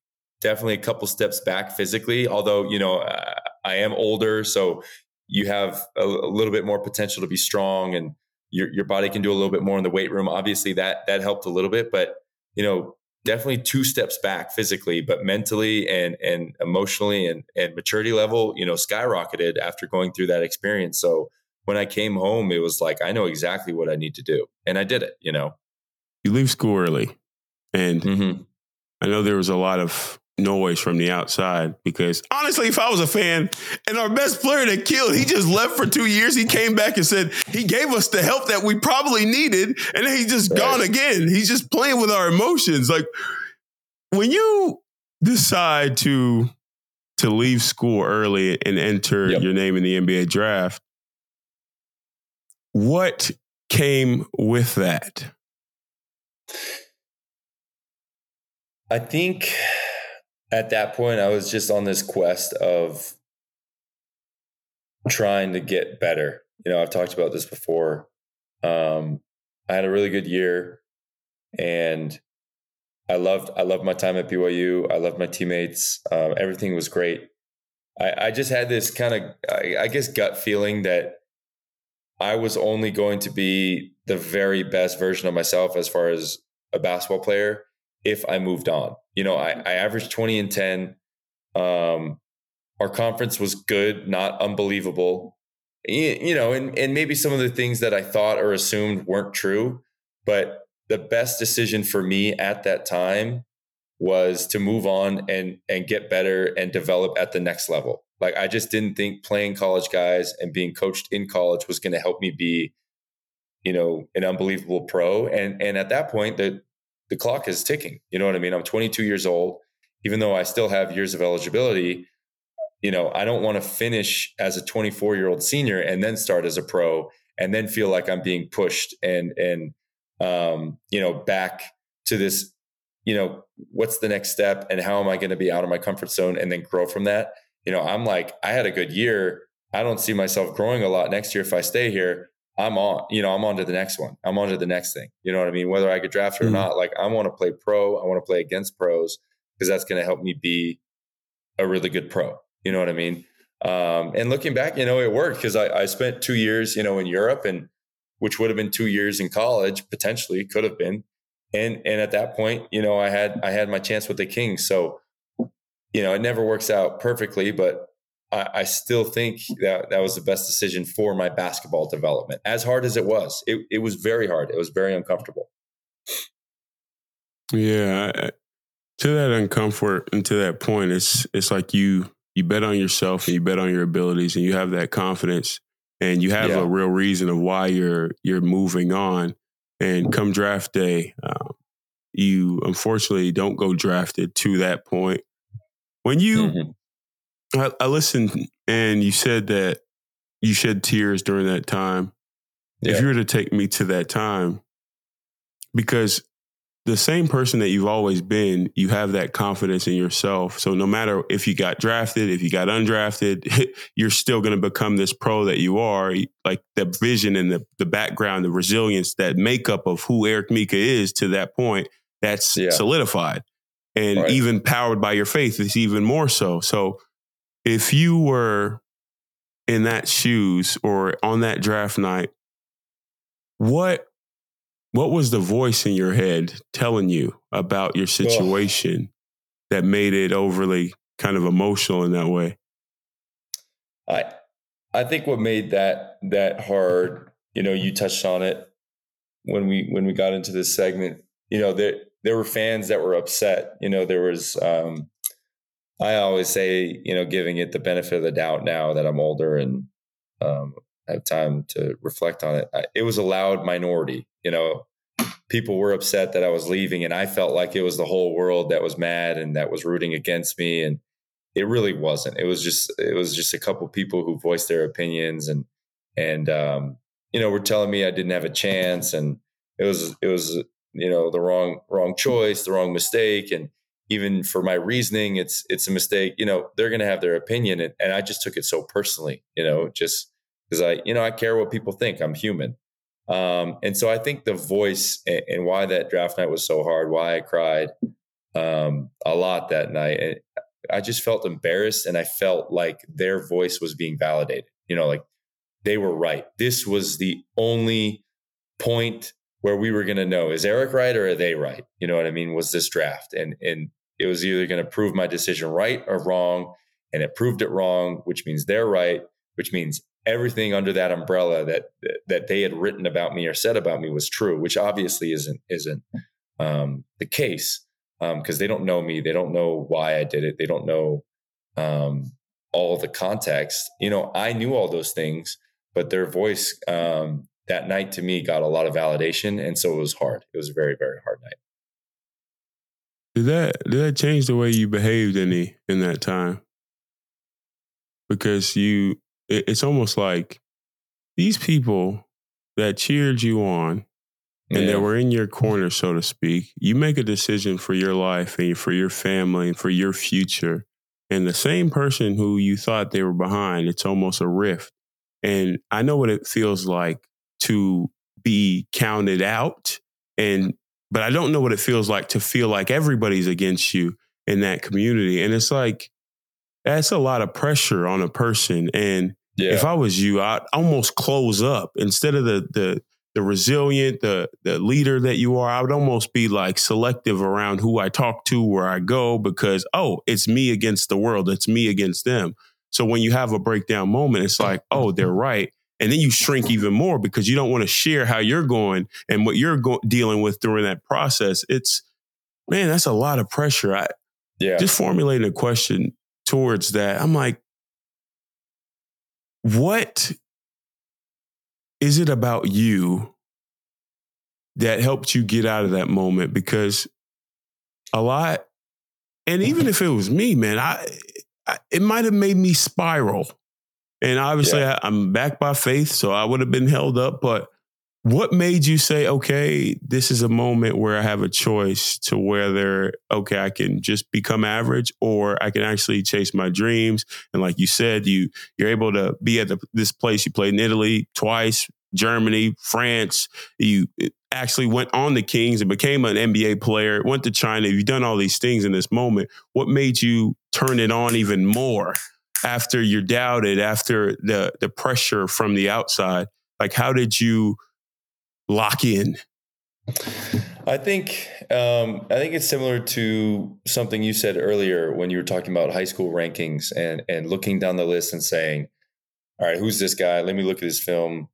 definitely a couple steps back physically, although, I am older, so you have a little bit more potential to be strong, and your body can do a little bit more in the weight room. Obviously that helped a little bit, but definitely 2 steps back physically, but mentally and emotionally and maturity level, skyrocketed after going through that experience. So when I came home, it was like, I know exactly what I need to do. And I did it, You leave school early. And Mm-hmm. I know there was a lot of noise from the outside because honestly, if I was a fan and our best player that killed, he just left for 2 years. He came back and said he gave us the help that we probably needed. And then he's just gone again. He's just playing with our emotions. Like when you decide to leave school early and enter your name in the NBA draft, what came with that? I think at that point, I was just on this quest of trying to get better. I've talked about this before. I had a really good year, and I loved my time at BYU. I loved my teammates. Everything was great. I just had this kind of, I guess, gut feeling that I was only going to be the very best version of myself as far as a basketball player if I moved on. I averaged 20 and 10. Our conference was good, not unbelievable. And maybe some of the things that I thought or assumed weren't true, but the best decision for me at that time was to move on and get better and develop at the next level. Like, I just didn't think playing college guys and being coached in college was going to help me be, an unbelievable pro. And at that point, the clock is ticking. You know what I mean? I'm 22 years old, even though I still have years of eligibility. I don't want to finish as a 24-year-old senior and then start as a pro and then feel like I'm being pushed and back to this, what's the next step and how am I going to be out of my comfort zone and then grow from that? I'm like, I had a good year. I don't see myself growing a lot next year. If I stay here, I'm on to the next one. I'm on to the next thing. You know what I mean? Whether I get drafted or not, like, I want to play pro. I want to play against pros because that's going to help me be a really good pro. You know what I mean? And looking back, it worked because I spent 2 years, in Europe, and which would have been 2 years in college, potentially could have been. And at that point, I had my chance with the Kings. So, it never works out perfectly, but I still think that was the best decision for my basketball development. As hard as it was, it was very hard. It was very uncomfortable. Yeah. To that uncomfort and to that point, it's like you bet on yourself and you bet on your abilities and you have that confidence and you have a real reason of why you're moving on. And come draft day, you unfortunately don't go drafted to that point. When you, I listened and you said that you shed tears during that time. Yeah. If you were to take me to that time, because the same person that you've always been, you have that confidence in yourself. So no matter if you got drafted, if you got undrafted, you're still going to become this pro that you are. Like the vision and the background, the resilience, that makeup of who Eric Mika is to that point, that's solidified. And even powered by your faith, it's even more so. So if you were in that shoes or on that draft night, what was the voice in your head telling you about your situation that made it overly kind of emotional in that way? I think what made that hard, you touched on it when we got into this segment, there were fans that were upset. There was, I always say, giving it the benefit of the doubt now that I'm older and have time to reflect on it. It was a loud minority, people were upset that I was leaving, and I felt like it was the whole world that was mad and that was rooting against me. And it really wasn't. It was just a couple people who voiced their opinions and were telling me I didn't have a chance, and it was the wrong choice, the wrong mistake, and even for my reasoning, it's a mistake. They're going to have their opinion, and I just took it so personally. Just because I care what people think. I'm human. And so I think the voice and why that draft night was so hard, why I cried, a lot that night. And I just felt embarrassed, and I felt like their voice was being validated. Like they were right. This was the only point where we were going to know, is Eric right or are they right? You know what I mean? Was this draft? And it was either going to prove my decision right or wrong. And it proved it wrong, which means they're right, which means everything under that umbrella that they had written about me or said about me was true, which obviously isn't the case, because they don't know me. They don't know why I did it. They don't know all the context. I knew all those things, but their voice that night to me got a lot of validation. And so it was hard. It was a very, very hard night. Did that change the way you behaved in that time? Because it's almost like these people that cheered you on and that were in your corner, so to speak, you make a decision for your life and for your family and for your future. And the same person who you thought they were behind, it's almost a rift. And I know what it feels like to be counted out, but I don't know what it feels like to feel like everybody's against you in that community. And it's like, that's a lot of pressure on a person. And if I was you, I'd almost close up instead of the resilient, the leader that you are. I would almost be like selective around who I talk to, where I go, because, it's me against the world. It's me against them. So when you have a breakdown moment, it's like, they're right. And then you shrink even more because you don't want to share how you're going and what you're dealing with during that process. That's a lot of pressure. Just formulating a question towards that. I'm like, what is it about you that helped you get out of that moment? Because a lot, and even if it was me, man, it might have made me spiral. And obviously I'm backed by faith, so I would have been held up. But what made you say, okay, this is a moment where I have a choice to whether, I can just become average or I can actually chase my dreams? And like you said, you're able to be at this place. You played in Italy twice, Germany, France. You actually went on the Kings and became an NBA player, went to China. You've done all these things in this moment. What made you turn it on even more after you're doubted, after the pressure from the outside? Like, how did you lock in? I think it's similar to something you said earlier when you were talking about high school rankings and looking down the list and saying, all right, who's this guy? Let me look at his film.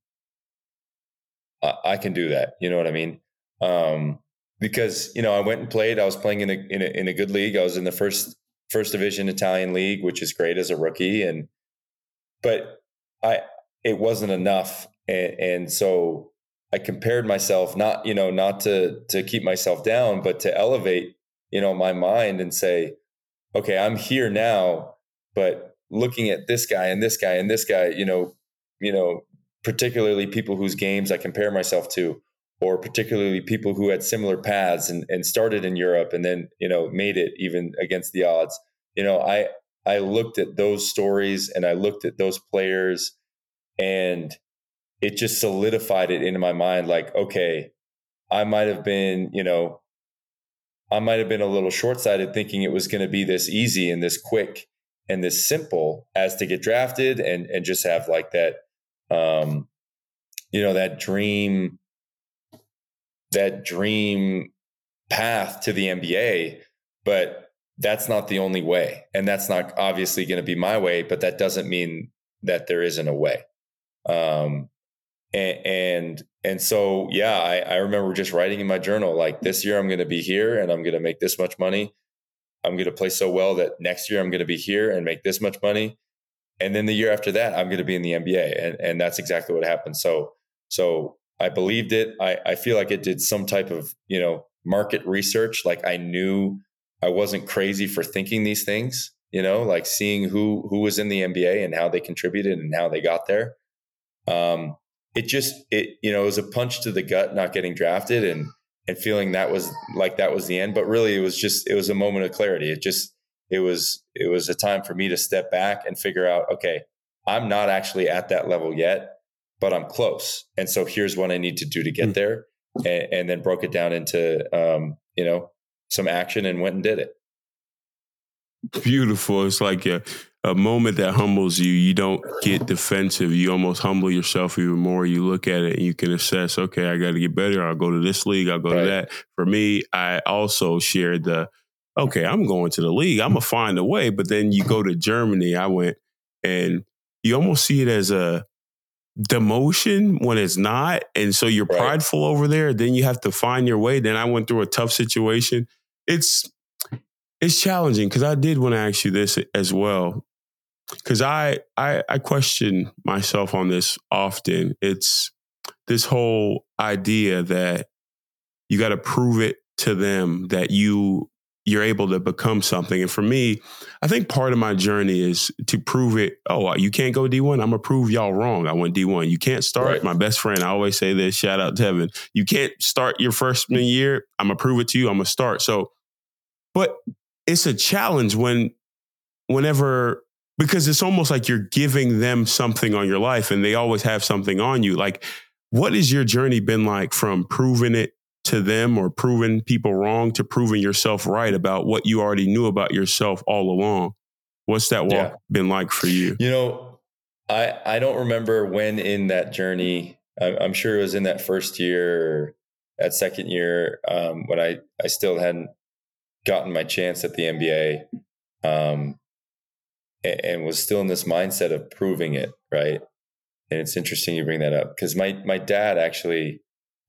I can do that. You know what I mean? Because, I went and played. I was playing in a good league. I was in the first division Italian league, which is great as a rookie. But it wasn't enough. And so I compared myself, not to keep myself down, but to elevate, my mind and say, okay, I'm here now, but looking at this guy and this guy and this guy, particularly people whose games I compare myself to, or particularly people who had similar paths and started in Europe and then, made it even against the odds. I looked at those stories and I looked at those players, and it just solidified it into my mind. Like, okay, I might have been a little short-sighted thinking it was going to be this easy and this quick and this simple as to get drafted and just have like that, that dream path to the NBA. But that's not the only way. And that's not obviously going to be my way, but that doesn't mean that there isn't a way. And so, I remember just writing in my journal, like, this year I'm going to be here and I'm going to make this much money. I'm going to play so well that next year I'm going to be here and make this much money. And then the year after that, I'm going to be in the NBA. And that's exactly what happened. So I believed it. I feel like it did some type of, market research. Like, I knew I wasn't crazy for thinking these things, like seeing who was in the NBA and how they contributed and how they got there. It was a punch to the gut, not getting drafted and feeling that was the end. But really it was a moment of clarity. It was a time for me to step back and figure out, okay, I'm not actually at that level yet, but I'm close. And so here's what I need to do to get there. And then broke it down into, some action and went and did it. Beautiful. It's like a moment that humbles you. You don't get defensive. You almost humble yourself even more. You look at it and you can assess, okay, I got to get better. I'll go to this league. I'll go to that. For me, I also shared okay, I'm going to the league. I'm going to find a way. But then you go to Germany. I went, and you almost see it as a demotion when it's not. And so you're prideful over there. Then you have to find your way. Then I went through a tough situation. It's challenging, because I did want to ask you this as well, because I question myself on this often. It's this whole idea that you got to prove it to them that you're able to become something. And for me, I think part of my journey is to prove it. Oh, you can't go D1? I'm going to prove y'all wrong. I went D1. You can't start. Right. My best friend, I always say this, shout out to Evan. You can't start your freshman year. I'm going to prove it to you. I'm going to start. So, but it's a challenge whenever, because it's almost like you're giving them something on your life and they always have something on you. Like, what has your journey been like from proving it to them or proving people wrong to proving yourself right about what you already knew about yourself all along? What's that walk been like for you? You know, I don't remember when in that journey. I'm sure it was in that first year or that second year, when I still hadn't gotten my chance at the NBA, and was still in this mindset of proving it, right? And it's interesting you bring that up, because my dad actually,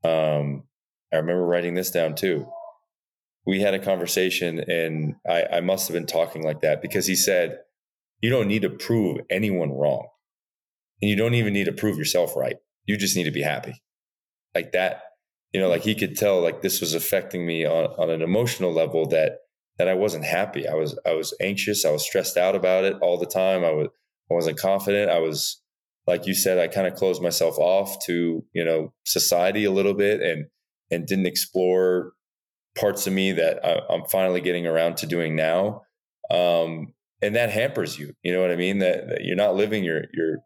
I remember writing this down too. We had a conversation, and I must have been talking like that, because he said, you don't need to prove anyone wrong, and you don't even need to prove yourself right. You just need to be happy. Like that, like he could tell, like this was affecting me on an emotional level, that I wasn't happy. I was anxious. I was stressed out about it all the time. I wasn't confident. I was, like you said, I kind of closed myself off to, society a little bit, and didn't explore parts of me that I'm finally getting around to doing now. And that hampers you. You know what I mean? That you're not living your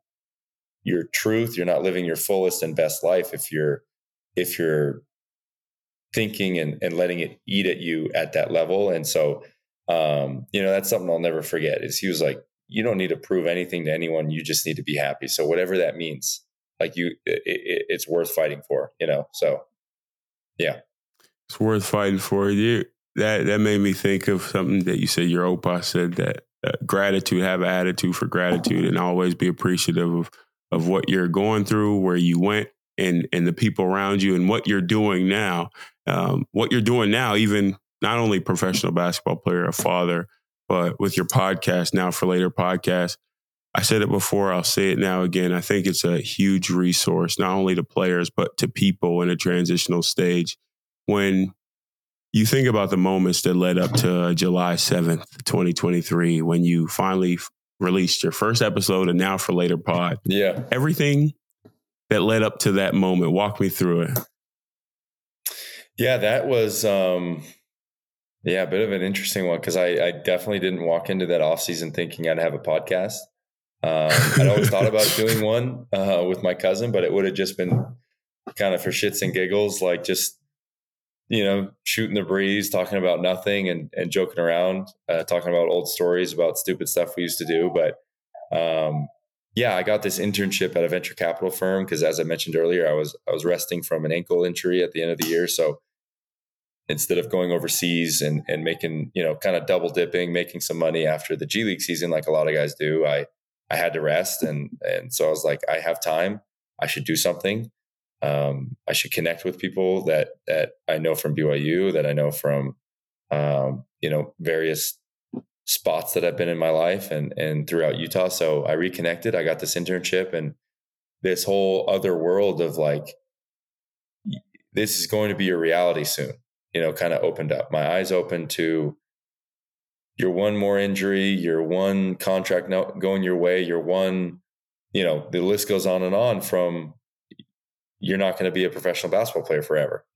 truth. You're not living your fullest and best life if you're thinking and letting it eat at you at that level. And so, that's something I'll never forget, is he was like, you don't need to prove anything to anyone. You just need to be happy. So whatever that means, like it's worth fighting for, so yeah. It's worth fighting for. That made me think of something that you said, your Opa said, that gratitude, have an attitude for gratitude, and always be appreciative of what you're going through, where you went, and the people around you, and what you're doing now. What you're doing now, even not only professional basketball player, a father, but with your podcast, Now for Later podcast. I said it before, I'll say it now again. I think it's a huge resource, not only to players, but to people in a transitional stage. When you think about the moments that led up to July 7th, 2023, when you finally released your first episode of Now for Later pod. Yeah. Everything that led up to that moment, walk me through it. Yeah, that was, a bit of an interesting one, because I definitely didn't walk into that offseason thinking I'd have a podcast. I'd always thought about doing one with my cousin, but it would have just been kind of for shits and giggles, like just, shooting the breeze, talking about nothing and joking around, talking about old stories about stupid stuff we used to do. But I got this internship at a venture capital firm, because as I mentioned earlier, I was resting from an ankle injury at the end of the year. So instead of going overseas and making, kind of double dipping, making some money after the G League season, like a lot of guys do, I had to rest. And so I was like, I have time. I should do something. I should connect with people that I know from BYU, that I know from, various spots that I've been in my life and throughout Utah. So I reconnected. I got this internship, and this whole other world of like, this is going to be a reality soon, kind of opened up. My eyes opened to, your one more injury, your one contract going your way, your one, the list goes on from, you're not going to be a professional basketball player forever,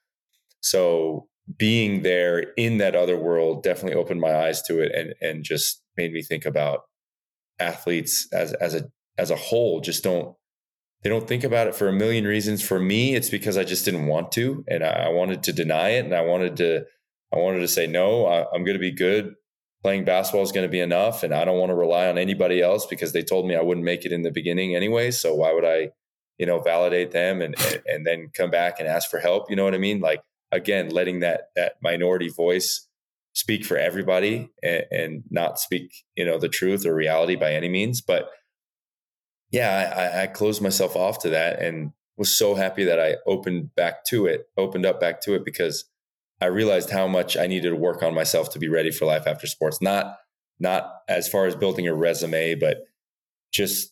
So being there in that other world definitely opened my eyes to it, and just made me think about athletes as a whole. They don't think about it for a million reasons. For me, it's because I just didn't want to, and I wanted to deny it, and I wanted to I wanted to say, no, I'm going to be good. Playing basketball is going to be enough. And I don't want to rely on anybody else because they told me I wouldn't make it in the beginning anyway. So why would I, validate them and then come back and ask for help? You know what I mean? Like, again, letting that minority voice speak for everybody and not speak, the truth or reality by any means. But yeah, I closed myself off to that and was so happy that I opened up back to it because I realized how much I needed to work on myself to be ready for life after sports. Not as far as building a resume, but just,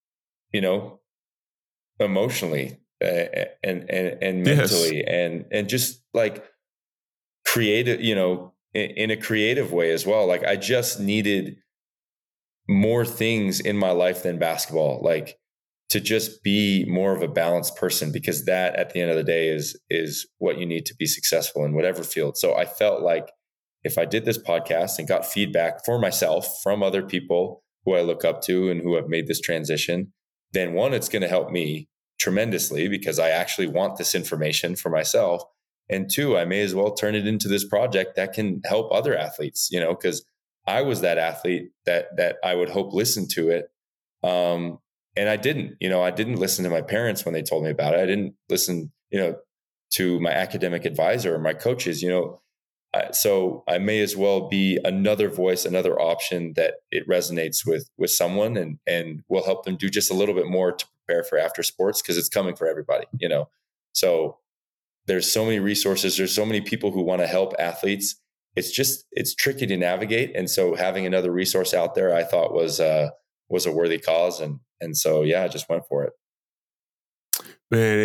emotionally and mentally, yes. and just like creative, in a creative way as well. Like I just needed more things in my life than basketball, like to just be more of a balanced person, because that at the end of the day is what you need to be successful in whatever field. So I felt like if I did this podcast and got feedback for myself from other people who I look up to and who have made this transition, then one, it's going to help me tremendously because I actually want this information for myself. And two, I may as well turn it into this project that can help other athletes, because I was that athlete that I would hope listened to it. And I didn't listen to my parents when they told me about it. I didn't listen, to my academic advisor or my coaches, so I may as well be another voice, another option that it resonates with someone and will help them do just a little bit more to prepare for after sports, because it's coming for everybody, So there's so many resources. There's so many people who want to help athletes. It's tricky to navigate. And so having another resource out there, I thought was a worthy cause. And so, yeah, I just went for it. Man,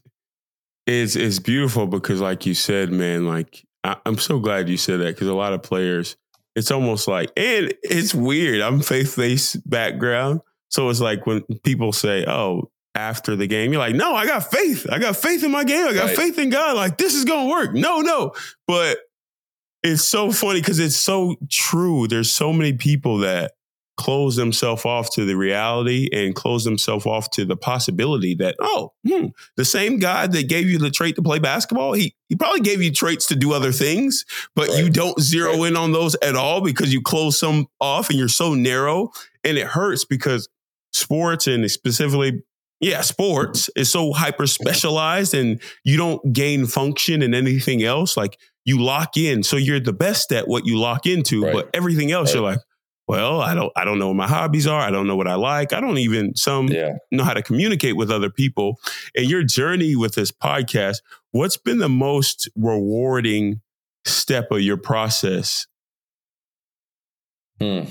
it's beautiful because like you said, man, like I'm so glad you said that, because a lot of players, it's almost like, and it's weird. I'm faith-based background. So it's like when people say, oh, after the game, you're like, no, I got faith. I got faith in my game. I got faith in God. Like, this is going to work. No. But it's so funny because it's so true. There's so many people that close themselves off to the reality and close themselves off to the possibility that, the same God that gave you the trait to play basketball, he probably gave you traits to do other things, but you don't zero in on those at all because you close some off and you're so narrow. And it hurts because sports, and specifically, sports is so hyper specialized and you don't gain function in anything else. Like you lock in. So you're the best at what you lock into, but everything else you're like, well, I don't know what my hobbies are. I don't know what I like. I don't even know how to communicate with other people. And your journey with this podcast, what's been the most rewarding step of your process? I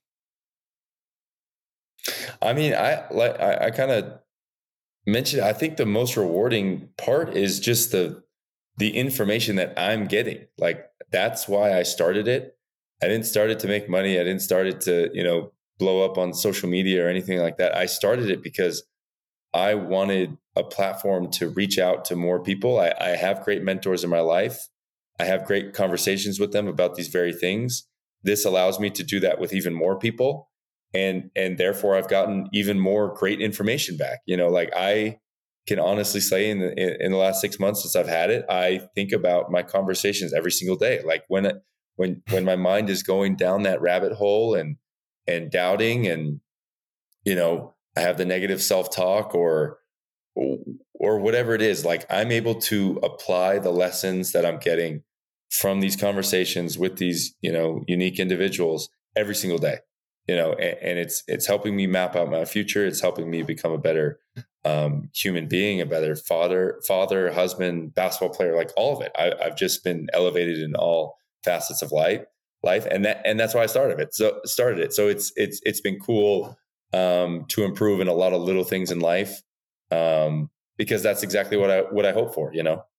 mean, I kind of mentioned, I think the most rewarding part is just the information that I'm getting. Like, that's why I started it. I didn't start it to make money. I didn't start it to, blow up on social media or anything like that. I started it because I wanted a platform to reach out to more people. I have great mentors in my life. I have great conversations with them about these very things. This allows me to do that with even more people. And therefore I've gotten even more great information back. Like I can honestly say in the last 6 months since I've had it, I think about my conversations every single day. Like when my mind is going down that rabbit hole and doubting and, I have the negative self-talk or whatever it is, like I'm able to apply the lessons that I'm getting from these conversations with these, unique individuals every single day, and it's helping me map out my future. It's helping me become a better human being, a better father, husband, basketball player, like all of it. I've just been elevated in all facets of life, and that's why I started it. So it's been cool to improve in a lot of little things in life, because that's exactly what I hope for.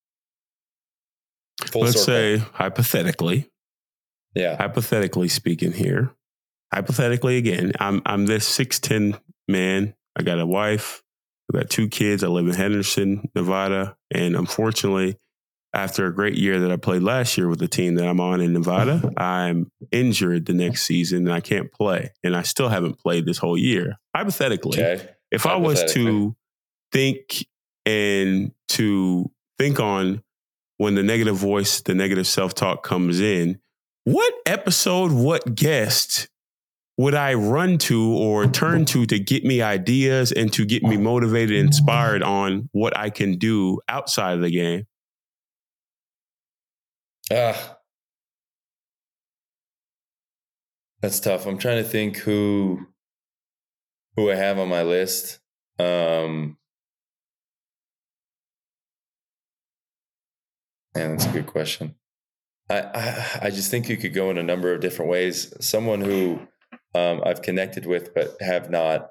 Let's say hypothetically speaking here, hypothetically again, I'm this 6'10" man. I got a wife. I got 2 kids. I live in Henderson, Nevada, and unfortunately, after a great year that I played last year with the team that I'm on in Nevada, I'm injured the next season and I can't play. And I still haven't played this whole year. Hypothetically, if I was to think on when the negative voice, the negative self-talk comes in, what episode, what guest would I run to or turn to get me ideas and to get me motivated, inspired on what I can do outside of the game? That's tough. I'm trying to think who I have on my list. Man, that's a good question. I just think you could go in a number of different ways. Someone who I've connected with but have not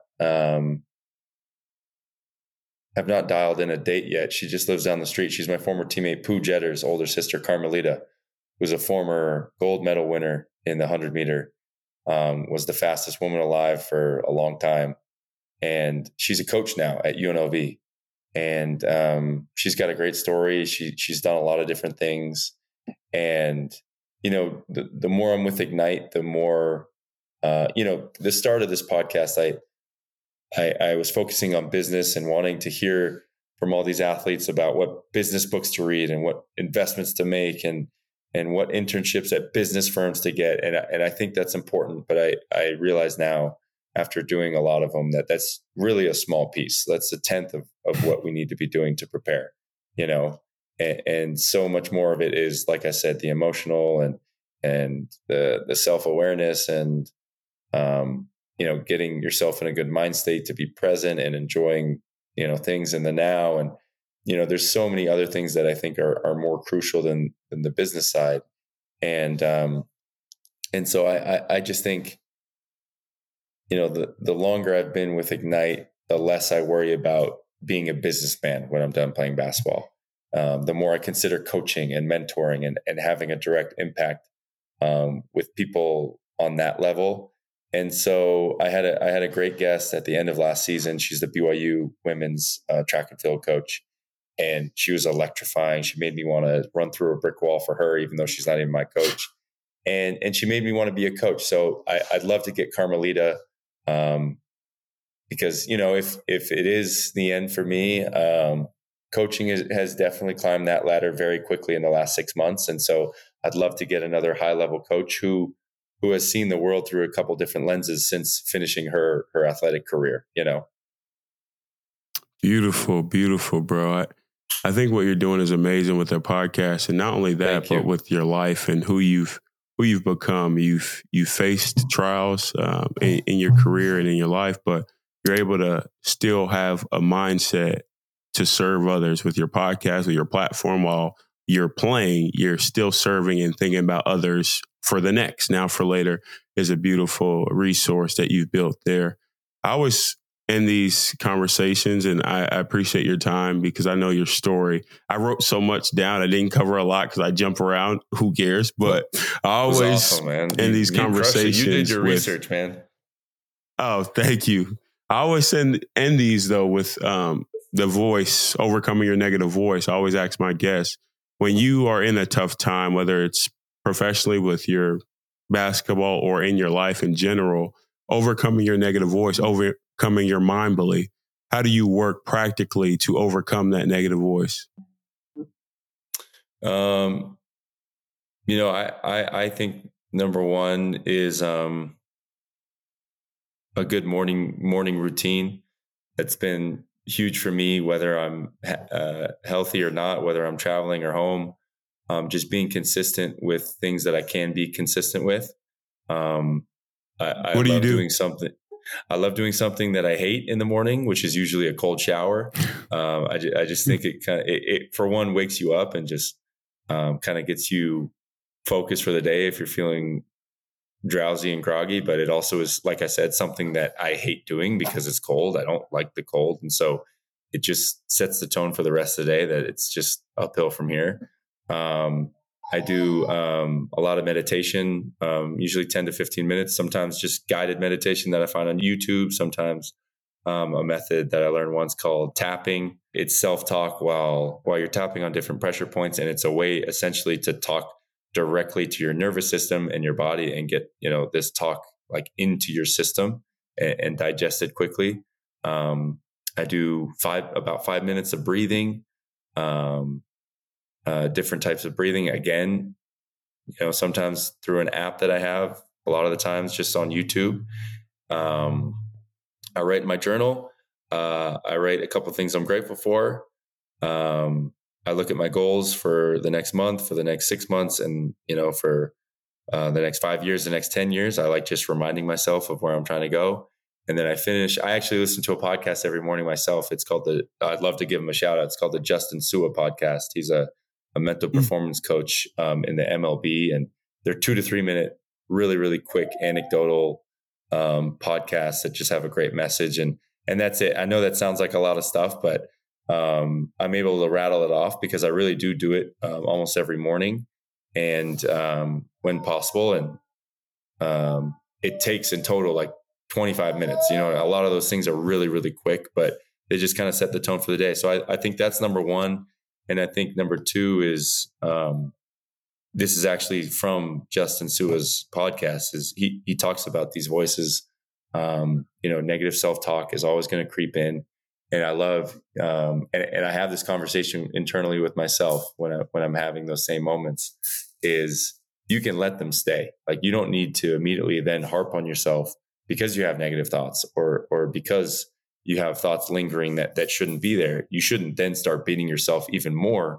dialed in a date yet. She just lives down the street. She's my former teammate Pooh Jetter's older sister, Carmelita, who's a former gold medal winner in the 100 meter, was the fastest woman alive for a long time. And she's a coach now at UNLV. And she's got a great story. She's done a lot of different things. And, the more I'm with Ignite, the more, the start of this podcast, I was focusing on business and wanting to hear from all these athletes about what business books to read and what investments to make and what internships at business firms to get. And I think that's important. But I realize now, after doing a lot of them, that's really a small piece. That's a tenth of what we need to be doing to prepare, and so much more of it is, like I said, the emotional and the self-awareness and, getting yourself in a good mind state to be present and enjoying, things in the now. And, there's so many other things that I think are more crucial than the business side. And so I just think, the longer I've been with Ignite, the less I worry about being a businessman when I'm done playing basketball. The more I consider coaching and mentoring and having a direct impact with people on that level. And so I had a great guest at the end of last season. She's the BYU women's track and field coach, and she was electrifying. She made me want to run through a brick wall for her, even though she's not even my coach. And she made me want to be a coach. So I'd love to get Carmelita, because if it is the end for me, coaching has definitely climbed that ladder very quickly in the last 6 months. And so I'd love to get another high level coach who has seen the world through a couple different lenses since finishing her athletic career. Beautiful, beautiful, bro. I think what you're doing is amazing with the podcast, and not only that, but with your life and who you've become. You've faced trials in your career and in your life, but you're able to still have a mindset to serve others with your podcast, with your platform. While you're playing, you're still serving and thinking about others for the next. Now for later is a beautiful resource that you've built there. I always end these conversations, and I appreciate your time because I know your story. I wrote so much down. I didn't cover a lot because I jump around. Who cares? But I always awesome, man. end these conversations. You did your research, man. Oh, thank you. I always end these though with the voice, overcoming your negative voice. I always ask my guests, when you are in a tough time, whether it's professionally with your basketball or in your life in general, overcoming your negative voice, overcoming your mind belief, how do you work practically to overcome that negative voice? I think number one is a good morning routine. That's been huge for me, whether I'm healthy or not, whether I'm traveling or home. Just being consistent with things that I can be consistent with. I what do you do? I love doing something that I hate in the morning, which is usually a cold shower. I just think it for one wakes you up and just kind of gets you focused for the day if you're feeling drowsy and groggy. But it also is, like I said, something that I hate doing because it's cold. I don't like the cold, and so it just sets the tone for the rest of the day that it's just uphill from here. I do a lot of meditation, usually 10 to 15 minutes, sometimes just guided meditation that I find on YouTube, sometimes a method that I learned once called tapping. It's self-talk while you're tapping on different pressure points, and it's a way essentially to talk directly to your nervous system and your body and get this talk like into your system and digest it quickly. I do about 5 minutes of breathing. different types of breathing. Again, sometimes through an app that I have, a lot of the times just on YouTube. I write in my journal. I write a couple of things I'm grateful for. I look at my goals for the next month, for the next 6 months, and, for the next 5 years, the next 10 years. I like just reminding myself of where I'm trying to go. And then I actually listen to a podcast every morning myself. It's called I'd love to give him a shout out. It's called the Justin Sua podcast. He's a mental performance coach in the MLB, and they're 2 to 3 minute, really, really quick anecdotal podcasts that just have a great message. And that's it. I know that sounds like a lot of stuff, but I'm able to rattle it off because I really do it almost every morning and when possible. And it takes in total like 25 minutes. A lot of those things are really, really quick, but they just kind of set the tone for the day. So I think that's number one. And I think number two is this is actually from Justin Sua's podcast. Is he talks about these voices. Negative self-talk is always going to creep in. And I love, and I have this conversation internally with myself when I'm having those same moments, is you can let them stay. Like, you don't need to immediately then harp on yourself because you have negative thoughts or because you have thoughts lingering that shouldn't be there. You shouldn't then start beating yourself up even more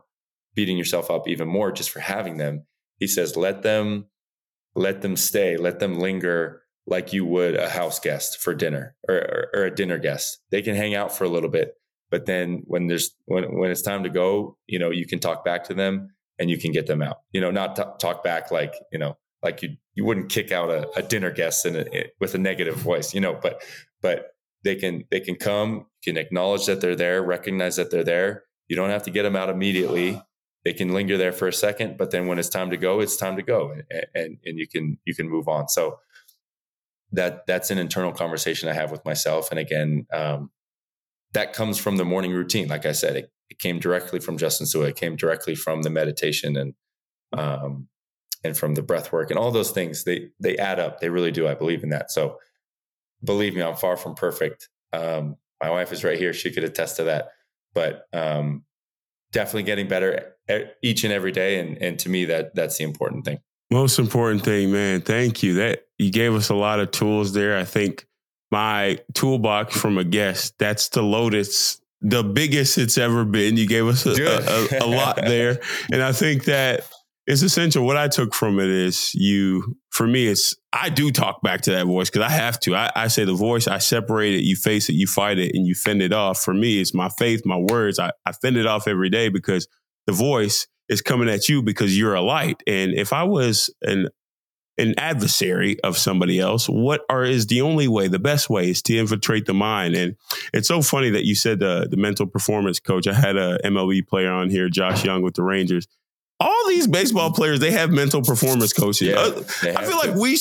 just for having them. He says, let them stay, let them linger like you would a house guest for dinner or a dinner guest. They can hang out for a little bit, but then when it's time to go, you can talk back to them and you can get them out, not talk back like you wouldn't kick out a dinner guest with a negative voice, but they can come, you can acknowledge that they're there, recognize that they're there. You don't have to get them out immediately. They can linger there for a second, but then when it's time to go, it's time to go, and you can move on. So that's an internal conversation I have with myself. And again, that comes from the morning routine. Like I said, it came directly from Justin Sua. It came directly from the meditation and from the breath work and all those things. They add up. They really do. I believe in that. So believe me, I'm far from perfect. My wife is right here. She could attest to that, but definitely getting better each and every day. And to me, that's the important thing. Most important thing, man. Thank you. That you gave us a lot of tools there. I think my toolbox from a guest, that's the biggest it's ever been. You gave us a lot there. And I think that it's essential. What I took from it is I do talk back to that voice because I have to. I say the voice, I separate it, you face it, you fight it, and you fend it off. For me, it's my faith, my words. I fend it off every day because the voice is coming at you because you're a light. And if I was an adversary of somebody else, is the only way, the best way is to infiltrate the mind. And it's so funny that you said the mental performance coach. I had a MLB player on here, Josh Young with the Rangers. All these baseball players, they have mental performance coaches. Yeah, I feel like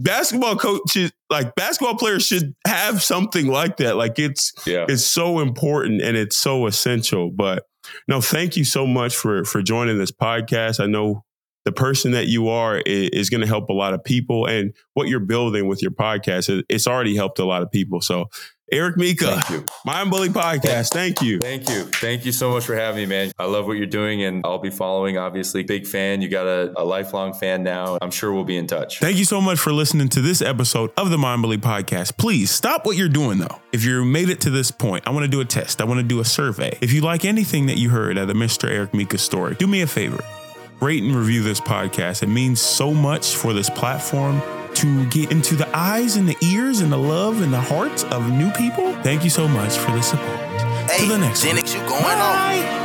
basketball players should have something like that. Like it's so important and it's so essential. But no, thank you so much for joining this podcast. I know the person that you are is going to help a lot of people, and what you're building with your podcast, it's already helped a lot of people. So Eric Mika, Mind Bully Podcast. Thank you. Thank you so much for having me, man. I love what you're doing, and I'll be following, obviously. Big fan. You got a lifelong fan now. I'm sure we'll be in touch. Thank you so much for listening to this episode of the Mind Bully Podcast. Please stop what you're doing, though. If you made it to this point, I want to do a test. I want to do a survey. If you like anything that you heard out of Mr. Eric Mika's story, do me a favor. Rate and review this podcast. It means so much for this platform to get into the eyes and the ears and the love and the hearts of new people. Thank you so much for the support. Hey, to the next one. You going on?